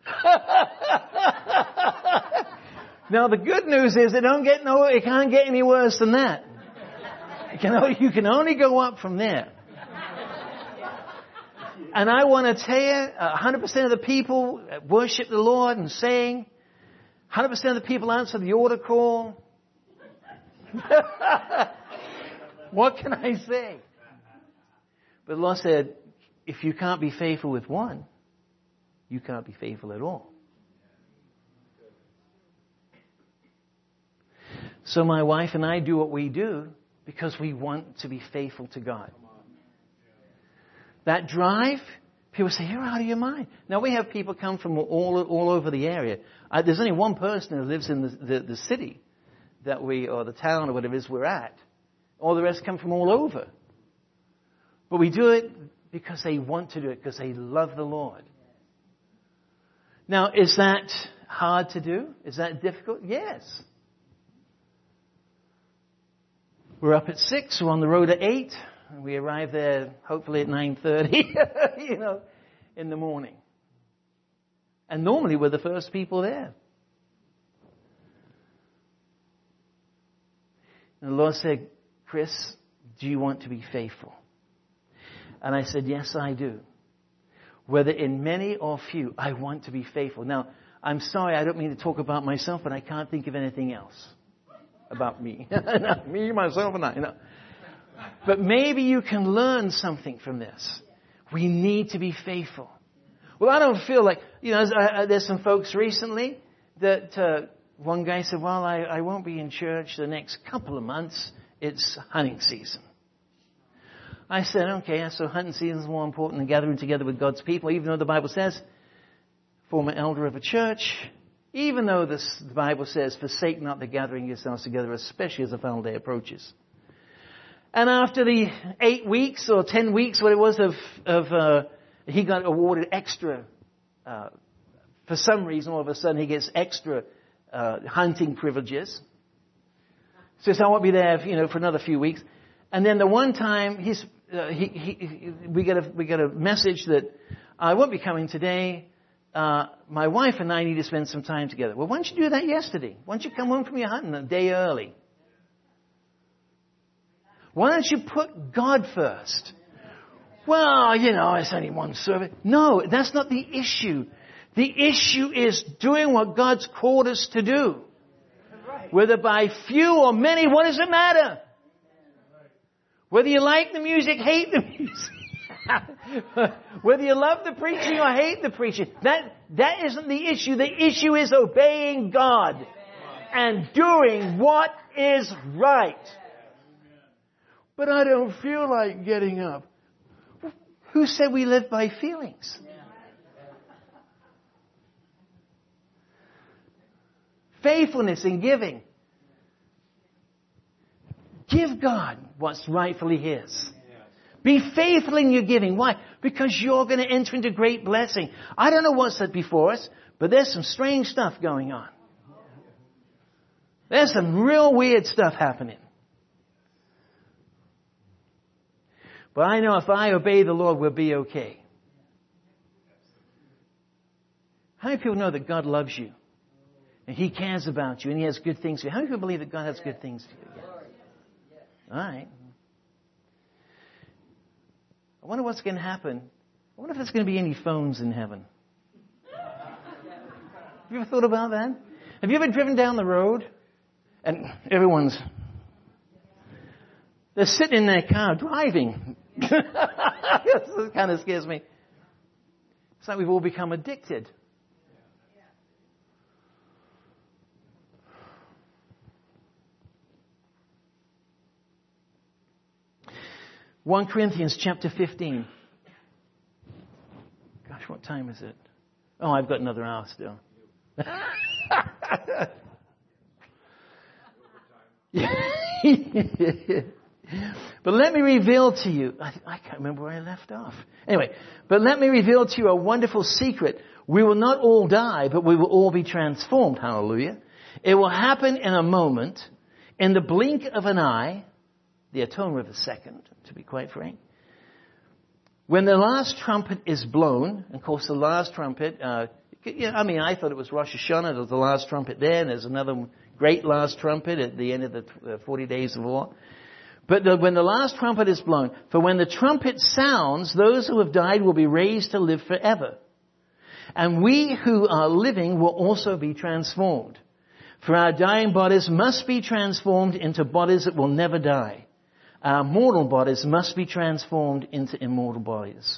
Now the good news is it can't get any worse than that. You can only go up from there. And I want to tell you, 100% of the people worship the Lord and sing. 100% of the people answer the altar call. What can I say? But the Lord said, if you can't be faithful with one, you can't be faithful at all. So my wife and I do what we do because we want to be faithful to God. That drive, people say, you're out of your mind. Now, we have people come from all over the area. There's only one person who lives in the city or the town or whatever it is we're at. All the rest come from all over. But we do it because they want to do it, because they love the Lord. Now, is that hard to do? Is that difficult? Yes. We're up at 6, we're on the road at 8. We arrive there hopefully at 9:30, in the morning. And normally we're the first people there. And the Lord said, Chris, do you want to be faithful? And I said, yes, I do. Whether in many or few, I want to be faithful. Now, I'm sorry, I don't mean to talk about myself, but I can't think of anything else about me. Me, myself, and I. But maybe you can learn something from this. We need to be faithful. Well, I don't feel like, there's some folks recently that one guy said, well, I won't be in church the next couple of months. It's hunting season. I said, okay, so hunting season is more important than gathering together with God's people, even though the Bible says, former elder of a church, even though the Bible says, forsake not the gathering yourselves together, especially as the final day approaches. And after the 8 weeks or 10 weeks, what it was he got awarded extra, for some reason, all of a sudden he gets extra hunting privileges. Says, I won't be there, for another few weeks. And then the one time we get a message that I won't be coming today. My wife and I need to spend some time together. Well, why don't you do that yesterday? Why don't you come home from your hunting a day early? Why don't you put God first? Well, it's only one service. No, that's not the issue. The issue is doing what God's called us to do. Whether by few or many, what does it matter? Whether you like the music, hate the music. Whether you love the preaching or hate the preaching. That isn't the issue. The issue is obeying God and doing what is right. But I don't feel like getting up. Who said we live by feelings? Faithfulness in giving. Give God what's rightfully His. Be faithful in your giving. Why? Because you're going to enter into great blessing. I don't know what's before us, but there's some strange stuff going on. There's some real weird stuff happening. But I know if I obey the Lord, we'll be okay. How many people know that God loves you? And He cares about you and He has good things for you? How many people believe that God has good things for you? Yeah. All right. I wonder what's going to happen. I wonder if there's going to be any phones in heaven. Have you ever thought about that? Have you ever driven down the road and they're sitting in their car driving. This kind of scares me. It's like we've all become addicted. 1 Corinthians chapter 15. Gosh, what time is it? Oh, I've got another hour still. But let me reveal to you, I can't remember where I left off. Anyway, but let me reveal to you a wonderful secret. We will not all die, but we will all be transformed. Hallelujah. It will happen in a moment, in the blink of an eye, the atonement of a second, to be quite frank. When the last trumpet is blown, of course the last trumpet, I thought it was Rosh Hashanah, it was the last trumpet there, and there's another great last trumpet at the end of the 40 days of war. But when the last trumpet is blown, for when the trumpet sounds, those who have died will be raised to live forever. And we who are living will also be transformed. For our dying bodies must be transformed into bodies that will never die. Our mortal bodies must be transformed into immortal bodies.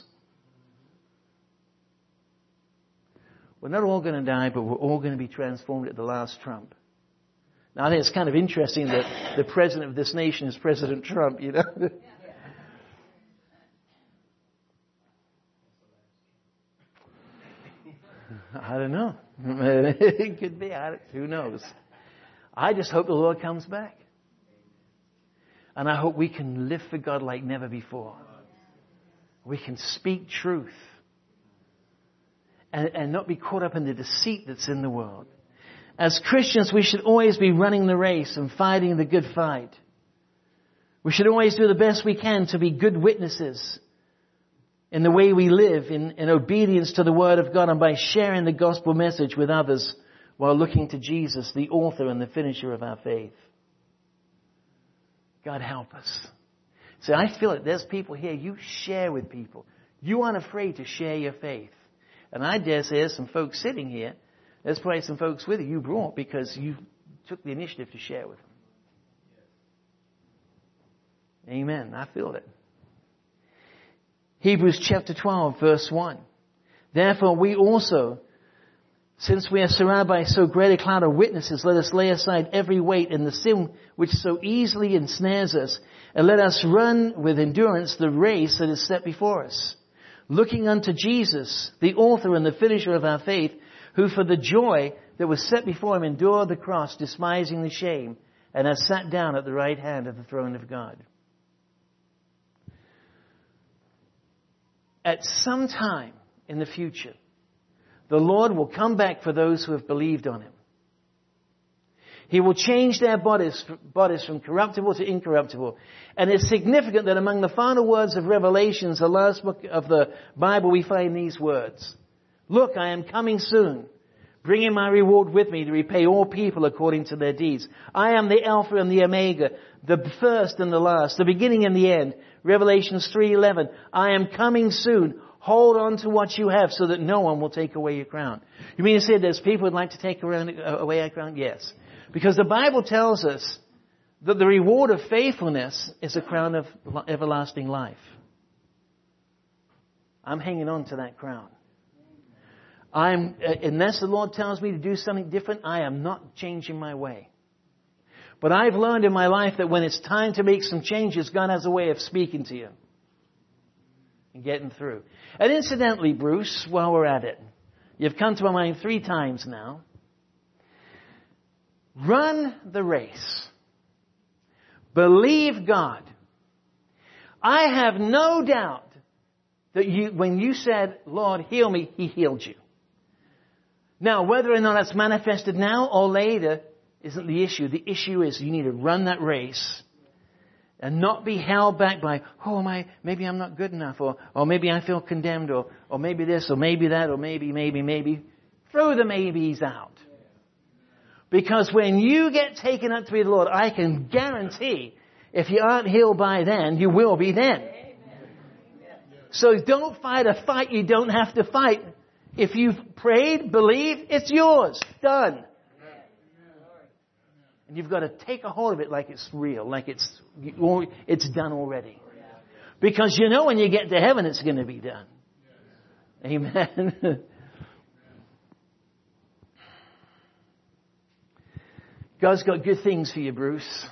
We're not all going to die, but we're all going to be transformed at the last trump. Now, I think it's kind of interesting that the president of this nation is President Trump, you know. I don't know. It could be. Who knows? I just hope the Lord comes back. And I hope we can live for God like never before. We can speak truth. And not be caught up in the deceit that's in the world. As Christians, we should always be running the race and fighting the good fight. We should always do the best we can to be good witnesses in the way we live, in obedience to the Word of God, and by sharing the gospel message with others while looking to Jesus, the author and the finisher of our faith. God help us. See, I feel it. There's people here. You share with people. You aren't afraid to share your faith. And I dare say there's some folks sitting here. There's probably some folks with you brought because you took the initiative to share with them. Amen. I feel it. Hebrews chapter 12, verse 1. Therefore we also, since we are surrounded by so great a cloud of witnesses, let us lay aside every weight and the sin which so easily ensnares us, and let us run with endurance the race that is set before us, looking unto Jesus, the author and the finisher of our faith, who for the joy that was set before him endured the cross, despising the shame, and has sat down at the right hand of the throne of God. At some time in the future, the Lord will come back for those who have believed on Him. He will change their bodies from corruptible to incorruptible. And it's significant that among the final words of Revelations, the last book of the Bible, we find these words. Look, I am coming soon, bringing my reward with me to repay all people according to their deeds. I am the Alpha and the Omega, the first and the last, the beginning and the end. Revelations 3:11. I am coming soon. Hold on to what you have so that no one will take away your crown. You mean to say there's people who'd like to take away our crown? Yes. Because the Bible tells us that the reward of faithfulness is a crown of everlasting life. I'm hanging on to that crown. Unless the Lord tells me to do something different, I am not changing my way. But I've learned in my life that when it's time to make some changes, God has a way of speaking to you and getting through. And incidentally, Bruce, while we're at it, you've come to my mind 3 times now. Run the race. Believe God. I have no doubt that when you said, Lord, heal me, He healed you. Now, whether or not that's manifested now or later isn't the issue. The issue is you need to run that race and not be held back by, maybe I'm not good enough, or maybe I feel condemned, or maybe this, or maybe that, or maybe. Throw the maybes out. Because when you get taken up to be the Lord, I can guarantee if you aren't healed by then, you will be then. So don't fight a fight you don't have to fight. If you've prayed, believe, it's yours. Done. And you've got to take a hold of it like it's real, like it's done already. Because you know when you get to heaven, it's going to be done. Amen. God's got good things for you, Bruce.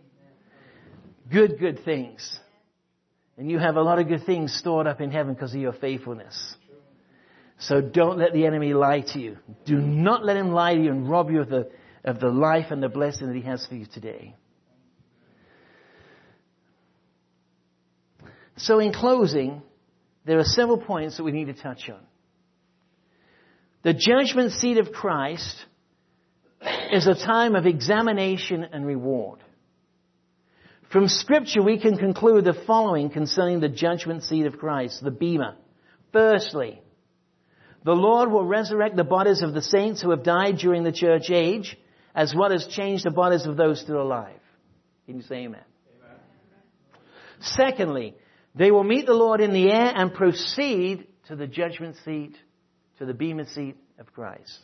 Good things. And you have a lot of good things stored up in heaven because of your faithfulness. So don't let the enemy lie to you. Do not let him lie to you and rob you of the life and the blessing that he has for you today. So in closing, there are several points that we need to touch on. The judgment seat of Christ is a time of examination and reward. From Scripture, we can conclude the following concerning the judgment seat of Christ, the bema. Firstly, the Lord will resurrect the bodies of the saints who have died during the church age, as well as change the bodies of those still alive. Can you say amen? Amen. Secondly, they will meet the Lord in the air and proceed to the judgment seat, to the bema seat of Christ.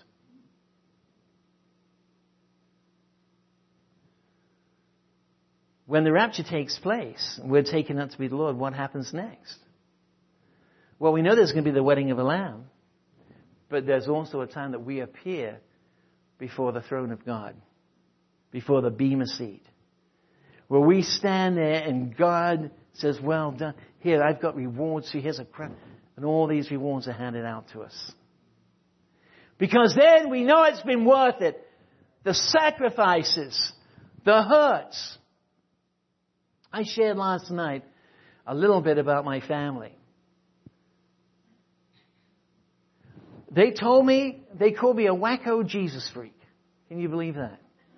When the rapture takes place, and we're taken up to be the Lord, what happens next? Well, we know there's going to be the wedding of the Lamb, but there's also a time that we appear before the throne of God, before the bema seat, where we stand there and God says, well done. Here, I've got rewards. See, here's a crown. And all these rewards are handed out to us. Because then we know it's been worth it. The sacrifices, the hurts. I shared last night a little bit about my family. They called me a wacko Jesus freak. Can you believe that?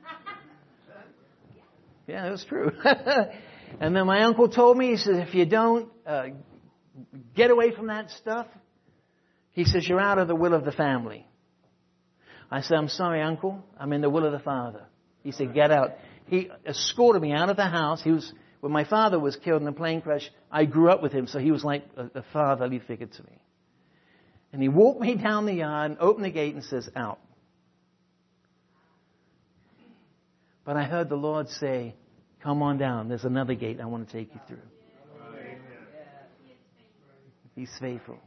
Yeah, that's true. And then my uncle told me, he says, if you don't get away from that stuff, he says, you're out of the will of the family. I said, I'm sorry, Uncle. I'm in the will of the Father. He said, get out. He escorted me out of the house. When my father was killed in a plane crash, I grew up with him, so he was like a fatherly figure to me. And he walked me down the yard and opened the gate and says, out. But I heard the Lord say, come on down. There's another gate I want to take you through. He's faithful.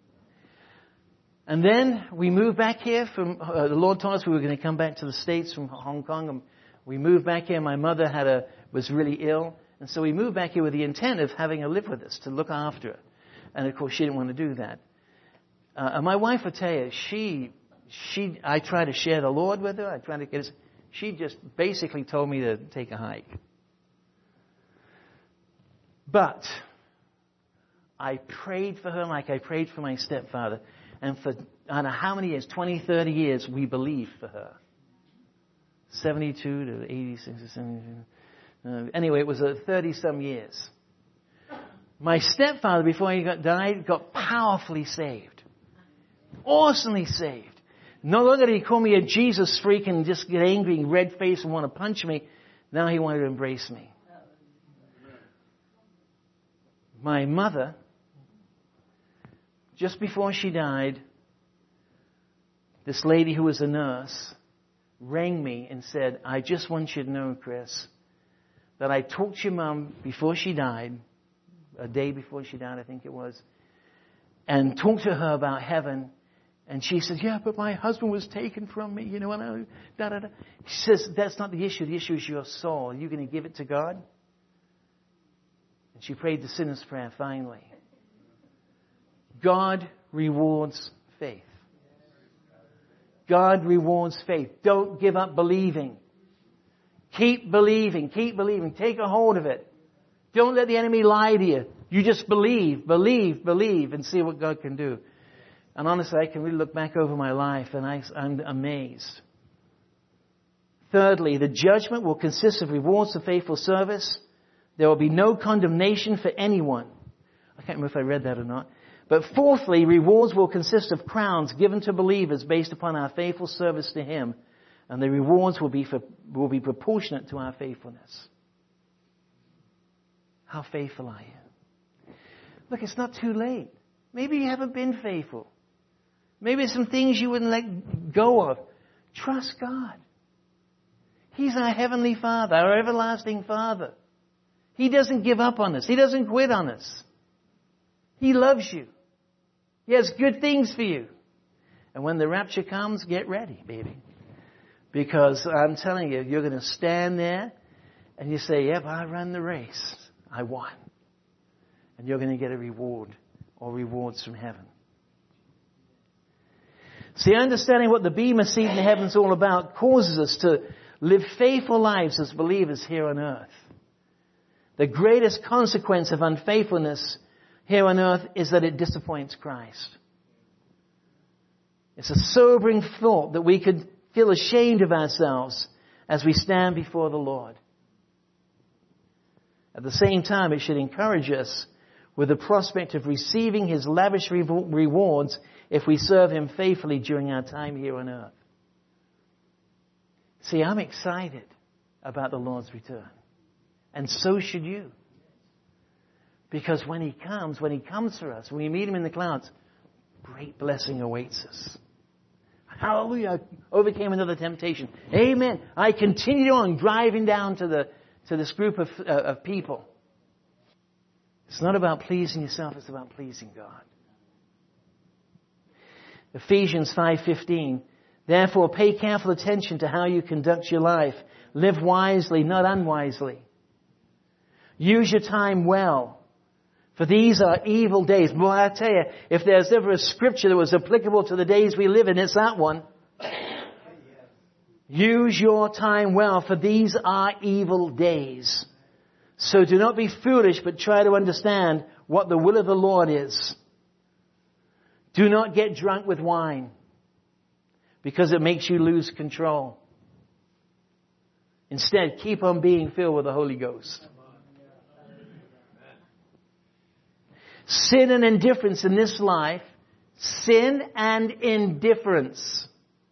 And then we moved back here from, the Lord told us we were going to come back to the States from Hong Kong. And we moved back here. My mother was really ill. And so we moved back here with the intent of having her live with us, to look after her. And of course, she didn't want to do that. And my wife will tell you, I try to share the Lord with her. I try to get her. She just basically told me to take a hike. But I prayed for her like I prayed for my stepfather. And for, I don't know how many years, 20, 30 years, we believed for her. 72 to 86 or 72. Anyway, it was 30-some years. My stepfather, before he died, got powerfully saved. Awesomely saved. No longer did he call me a Jesus freak and just get angry and red-faced and want to punch me. Now he wanted to embrace me. My mother, just before she died, this lady who was a nurse rang me and said, I just want you to know, Chris, that I talked to your mom before she died, a day before she died, I think it was, and talked to her about heaven. And she said, yeah, but my husband was taken from me, and She says, that's not the issue. The issue is your soul. Are you going to give it to God? And she prayed the sinner's prayer finally. God rewards faith. God rewards faith. Don't give up believing. Keep believing. Keep believing. Take a hold of it. Don't let the enemy lie to you. You just believe, and see what God can do. And honestly, I can really look back over my life and I'm amazed. Thirdly, the judgment will consist of rewards for faithful service. There will be no condemnation for anyone. I can't remember if I read that or not. But fourthly, rewards will consist of crowns given to believers based upon our faithful service to Him. And the rewards will be proportionate to our faithfulness. How faithful are you? Look, it's not too late. Maybe you haven't been faithful. Maybe there's some things you wouldn't let go of. Trust God. He's our Heavenly Father, our everlasting Father. He doesn't give up on us. He doesn't quit on us. He loves you. He has good things for you. And when the rapture comes, get ready, baby. Because I'm telling you, you're going to stand there and you say, yep, I ran the race. I won. And you're going to get a reward or rewards from heaven. See, understanding what the Bema seat in heaven is all about causes us to live faithful lives as believers here on earth. The greatest consequence of unfaithfulness here on earth is that it disappoints Christ. It's a sobering thought that we could feel ashamed of ourselves as we stand before the Lord. At the same time, it should encourage us with the prospect of receiving His lavish rewards if we serve Him faithfully during our time here on earth. See, I'm excited about the Lord's return. And so should you. Because when He comes for us, when we meet Him in the clouds, great blessing awaits us. Hallelujah, I overcame another temptation. Amen. I continued on driving down to this group of people. It's not about pleasing yourself, it's about pleasing God. Ephesians 5:15. Therefore, pay careful attention to how you conduct your life. Live wisely, not unwisely. Use your time well. For these are evil days. Boy, I tell you, if there's ever a scripture that was applicable to the days we live in, it's that one. Use your time well, for these are evil days. So do not be foolish, but try to understand what the will of the Lord is. Do not get drunk with wine, because it makes you lose control. Instead, keep on being filled with the Holy Ghost. Sin and indifference in this life, sin and indifference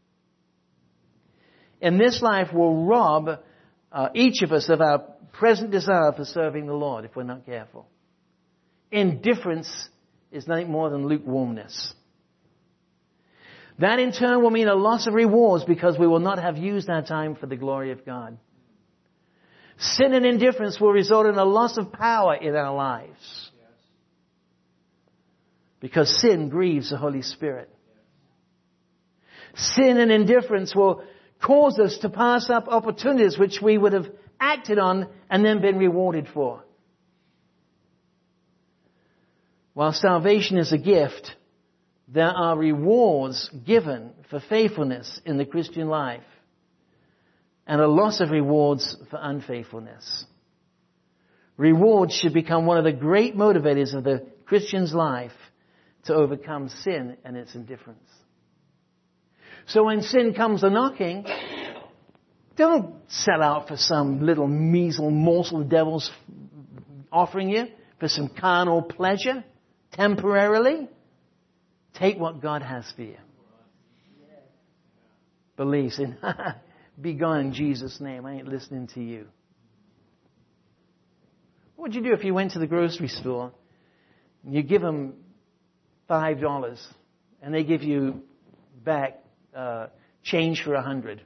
in this life will rob each of us of our present desire for serving the Lord if we're not careful. Indifference is nothing more than lukewarmness. That in turn will mean a loss of rewards because we will not have used our time for the glory of God. Sin and indifference will result in a loss of power in our lives. Because sin grieves the Holy Spirit. Sin and indifference will cause us to pass up opportunities which we would have acted on and then been rewarded for. While salvation is a gift, there are rewards given for faithfulness in the Christian life and a loss of rewards for unfaithfulness. Rewards should become one of the great motivators of the Christian's life to overcome sin and its indifference. So when sin comes a-knocking, don't sell out for some little measly morsel the devil's offering you for some carnal pleasure temporarily. Take what God has for you. Believe in, be gone in Jesus' name. I ain't listening to you. What would you do if you went to the grocery store and you give them $5 and they give you back change for $100?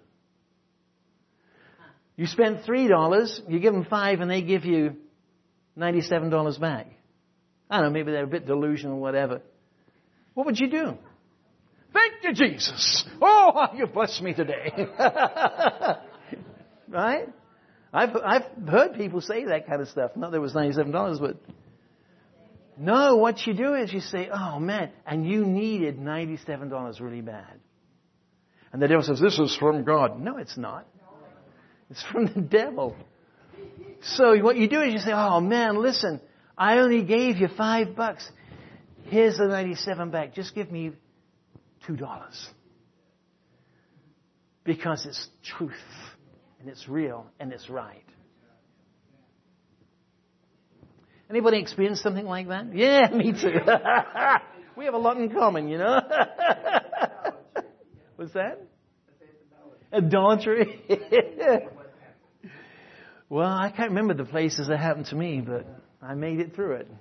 You spent $3, you give them $5 and they give you $97 back. I don't know, maybe they're a bit delusional or whatever. What would you do? Thank you, Jesus. Oh, you blessed me today. Right? I've heard people say that kind of stuff. Not that it was $97, but no, what you do is you say, oh man, and you needed $97 really bad. And the devil says, this is from God. No, it's not. It's from the devil. So what you do is you say, oh man, listen, I only gave you $5. Here's the 97 back. Just give me $2. Because it's truth. and it's real, and it's right. Anybody experience something like that? Yeah, me too. We have a lot in common, you know. What's that? Idolatry. Well, I can't remember the places that happened to me, but I made it through it.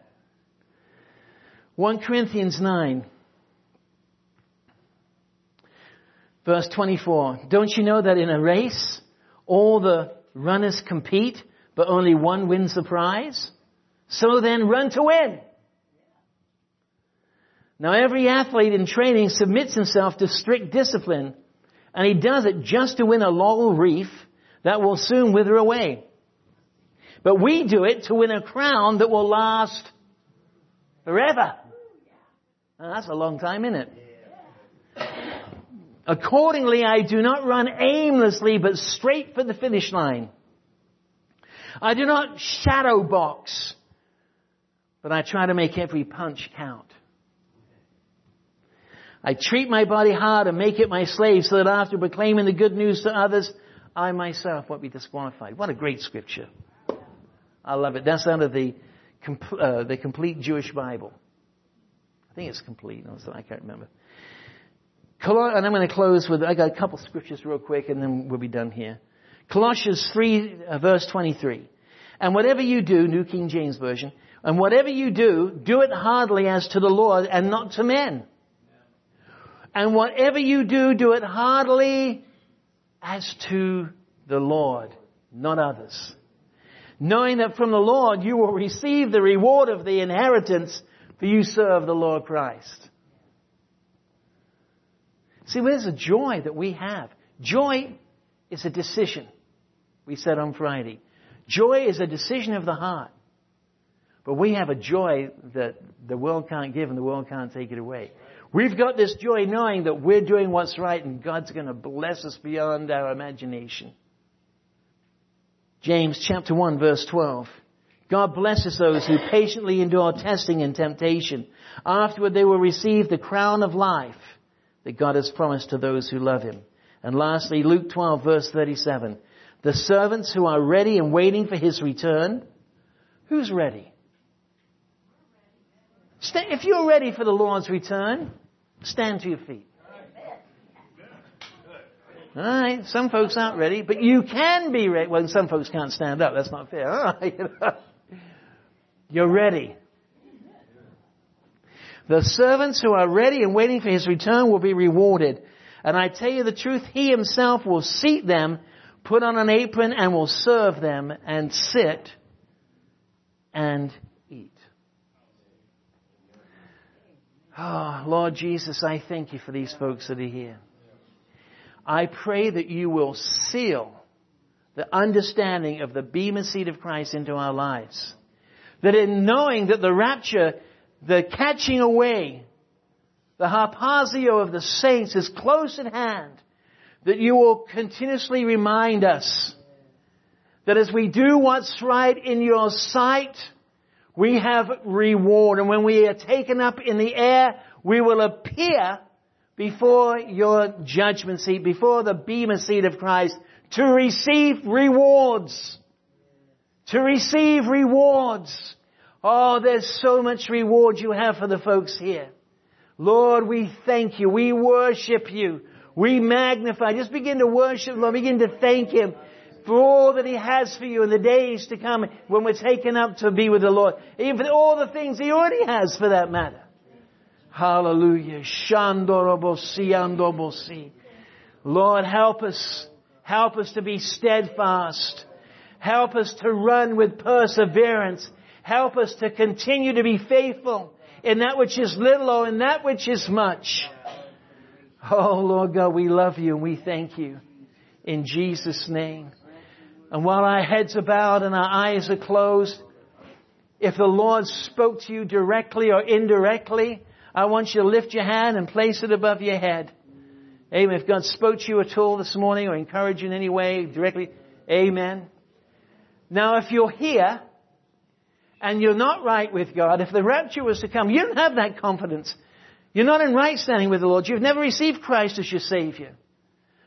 1 Corinthians 9, verse 24. Don't you know that in a race, all the runners compete, but only one wins the prize? So then run to win. Now every athlete in training submits himself to strict discipline, and he does it just to win a laurel wreath that will soon wither away. But we do it to win a crown that will last forever. Now, that's a long time, isn't it? Accordingly, I do not run aimlessly, but straight for the finish line. I do not shadow box, but I try to make every punch count. I treat my body hard and make it my slave so that after proclaiming the good news to others, I myself won't be disqualified. What a great scripture. I love it. That's under the complete Jewish Bible. I think it's complete. I can't remember. And I'm going to close with, I got a couple scriptures real quick and then we'll be done here. Colossians 3, verse 23. And whatever you do, New King James Version, and whatever you do, do it heartily as to the Lord and not to men. And whatever you do, do it heartily as to the Lord, not others. Knowing that from the Lord you will receive the reward of the inheritance, for you serve the Lord Christ. See, there's a joy that we have. Joy is a decision, we said on Friday. Joy is a decision of the heart. But we have a joy that the world can't give and the world can't take it away. We've got this joy knowing that we're doing what's right and God's going to bless us beyond our imagination. James chapter 1 verse 12. God blesses those who patiently endure testing and temptation. Afterward they will receive the crown of life that God has promised to those who love Him. And lastly, Luke 12 verse 37. The servants who are ready and waiting for His return. Who's ready? If you're ready for the Lord's return, stand to your feet. All right, some folks aren't ready, but you can be ready. Well, some folks can't stand up. That's not fair. All right. You're ready. The servants who are ready and waiting for His return will be rewarded. And I tell you the truth, He Himself will seat them, put on an apron, and will serve them, and sit and eat. Oh, Lord Jesus, I thank You for these folks that are here. I pray that You will seal the understanding of the bema seat of Christ into our lives. That in knowing that the rapture, the catching away, the harpazo of the saints is close at hand, that You will continuously remind us that as we do what's right in Your sight, we have reward. And when we are taken up in the air, we will appear before Your judgment seat, before the bema seat of Christ, to receive rewards. To receive rewards. Oh, there's so much reward You have for the folks here. Lord, we thank You. We worship You. We magnify. Just begin to worship, Lord. Begin to thank Him for all that He has for you in the days to come when we're taken up to be with the Lord. Even for all the things He already has for that matter. Hallelujah. Shandorobosi andobosi. Lord, help us. Help us to be steadfast. Help us to run with perseverance. Help us to continue to be faithful in that which is little or in that which is much. Oh, Lord God, we love You and we thank You. In Jesus' name. And while our heads are bowed and our eyes are closed, if the Lord spoke to you directly or indirectly, I want you to lift your hand and place it above your head. Amen. If God spoke to you at all this morning or encouraged you in any way directly, amen. Now, if you're here and you're not right with God, if the rapture was to come, you don't have that confidence. You're not in right standing with the Lord. You've never received Christ as your Savior.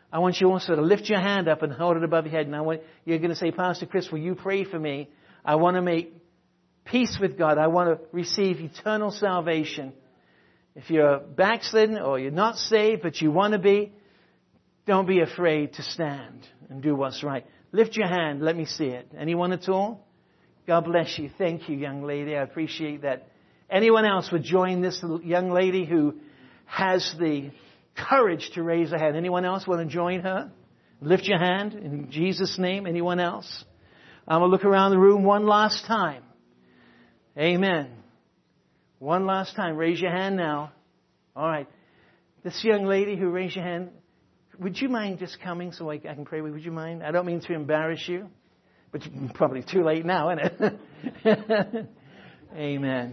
I want you also to lift your hand up and hold it above your head. And you're going to say, Pastor Chris, will you pray for me? I want to make peace with God. I want to receive eternal salvation. If you're backslidden or you're not saved, but you want to be, don't be afraid to stand and do what's right. Lift your hand. Let me see it. Anyone at all? God bless you. Thank you, young lady. I appreciate that. Anyone else would join this young lady who has the courage to raise her hand? Anyone else want to join her? Lift your hand in Jesus' name. Anyone else? I'm going to look around the room one last time. Amen. One last time. Raise your hand now. All right. This young lady who raised your hand, would you mind just coming so I can pray with you? Would you mind? I don't mean to embarrass you, but you're probably too late now, isn't it? Amen.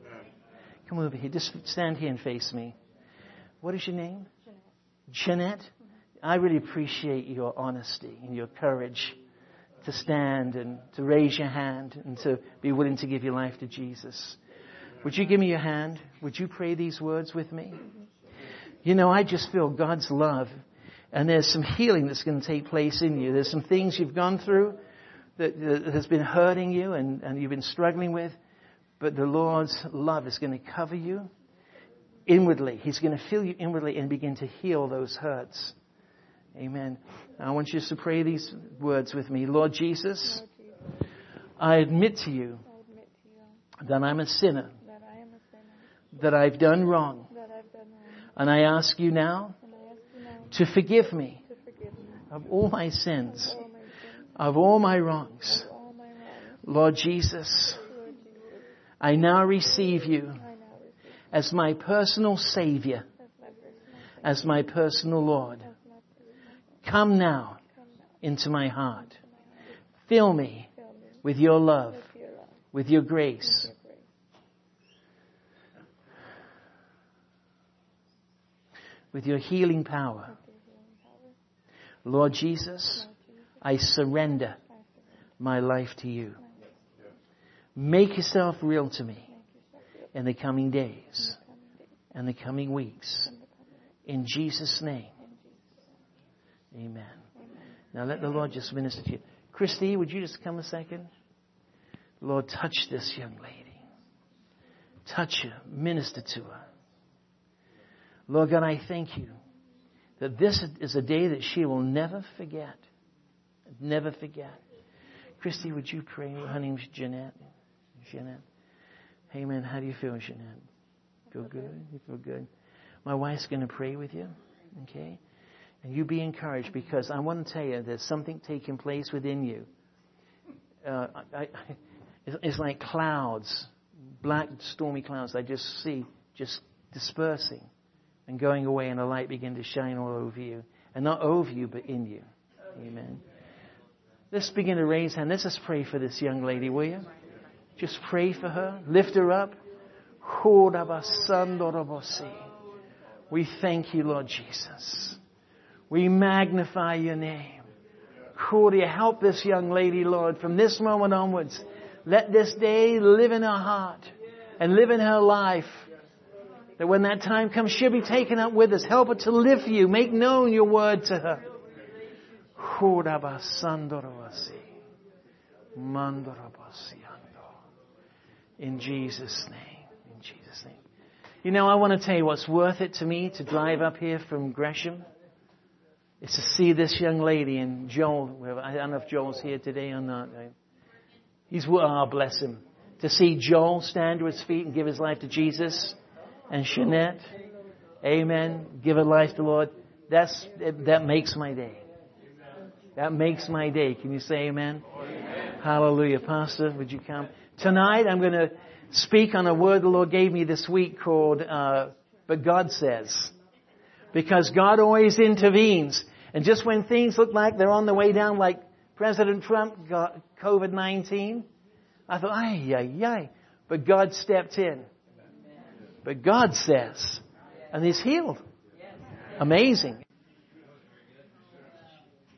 Come over here. Just stand here and face me. What is your name? Jeanette. I really appreciate your honesty and your courage to stand and to raise your hand and to be willing to give your life to Jesus. Would you give me your hand? Would you pray these words with me? You know, I just feel God's love. And there's some healing that's going to take place in you. There's some things you've gone through that has been hurting you and you've been struggling with. But the Lord's love is going to cover you inwardly. He's going to fill you inwardly and begin to heal those hurts. Amen. I want you to pray these words with me. Lord Jesus, I admit to you that I'm a sinner, that I've done wrong. And I ask you now to forgive me of all my sins, of all my wrongs. Lord Jesus, I now receive you as my personal Savior, as my personal Lord. Come now into my heart. Fill me with your love, with your grace. With your healing power. Lord Jesus, I surrender my life to you. Make yourself real to me in the coming days and the coming weeks. In Jesus' name. Amen. Now let the Lord just minister to you. Christy, would you just come a second? Lord, touch this young lady. Touch her. Minister to her. Lord God, I thank you that this is a day that she will never forget. Never forget. Christy, would you pray? Her name's Jeanette. Jeanette. Hey, man, how do you feel, Jeanette? Feel good? You feel good? My wife's going to pray with you. Okay? And you be encouraged because I want to tell you there's something taking place within you. It's like clouds, black stormy clouds I just see just dispersing and going away, and the light begin to shine all over you. And not over you, but in you. Amen. Let's begin to raise hands. Let's just pray for this young lady, will you? Just pray for her. Lift her up. We thank you, Lord Jesus. We magnify your name. Help this young lady, Lord, from this moment onwards. Let this day live in her heart and live in her life. That when that time comes, she'll be taken up with us. Help her to live for you. Make known your word to her. In Jesus' name. In Jesus' name. You know, I want to tell you what's worth it to me to drive up here from Gresham. It's to see this young lady and Joel. I don't know if Joel's here today or not. Bless him. To see Joel stand to his feet and give his life to Jesus. And Jeanette, amen, give her life to the Lord. That makes my day. That makes my day. Can you say amen? Amen? Hallelujah. Pastor, would you come? Tonight I'm going to speak on a word the Lord gave me this week called, But God Says. Because God always intervenes. And just when things look like they're on the way down, like President Trump got COVID-19, I thought, ay. But God stepped in. But God says, and he's healed. Amazing.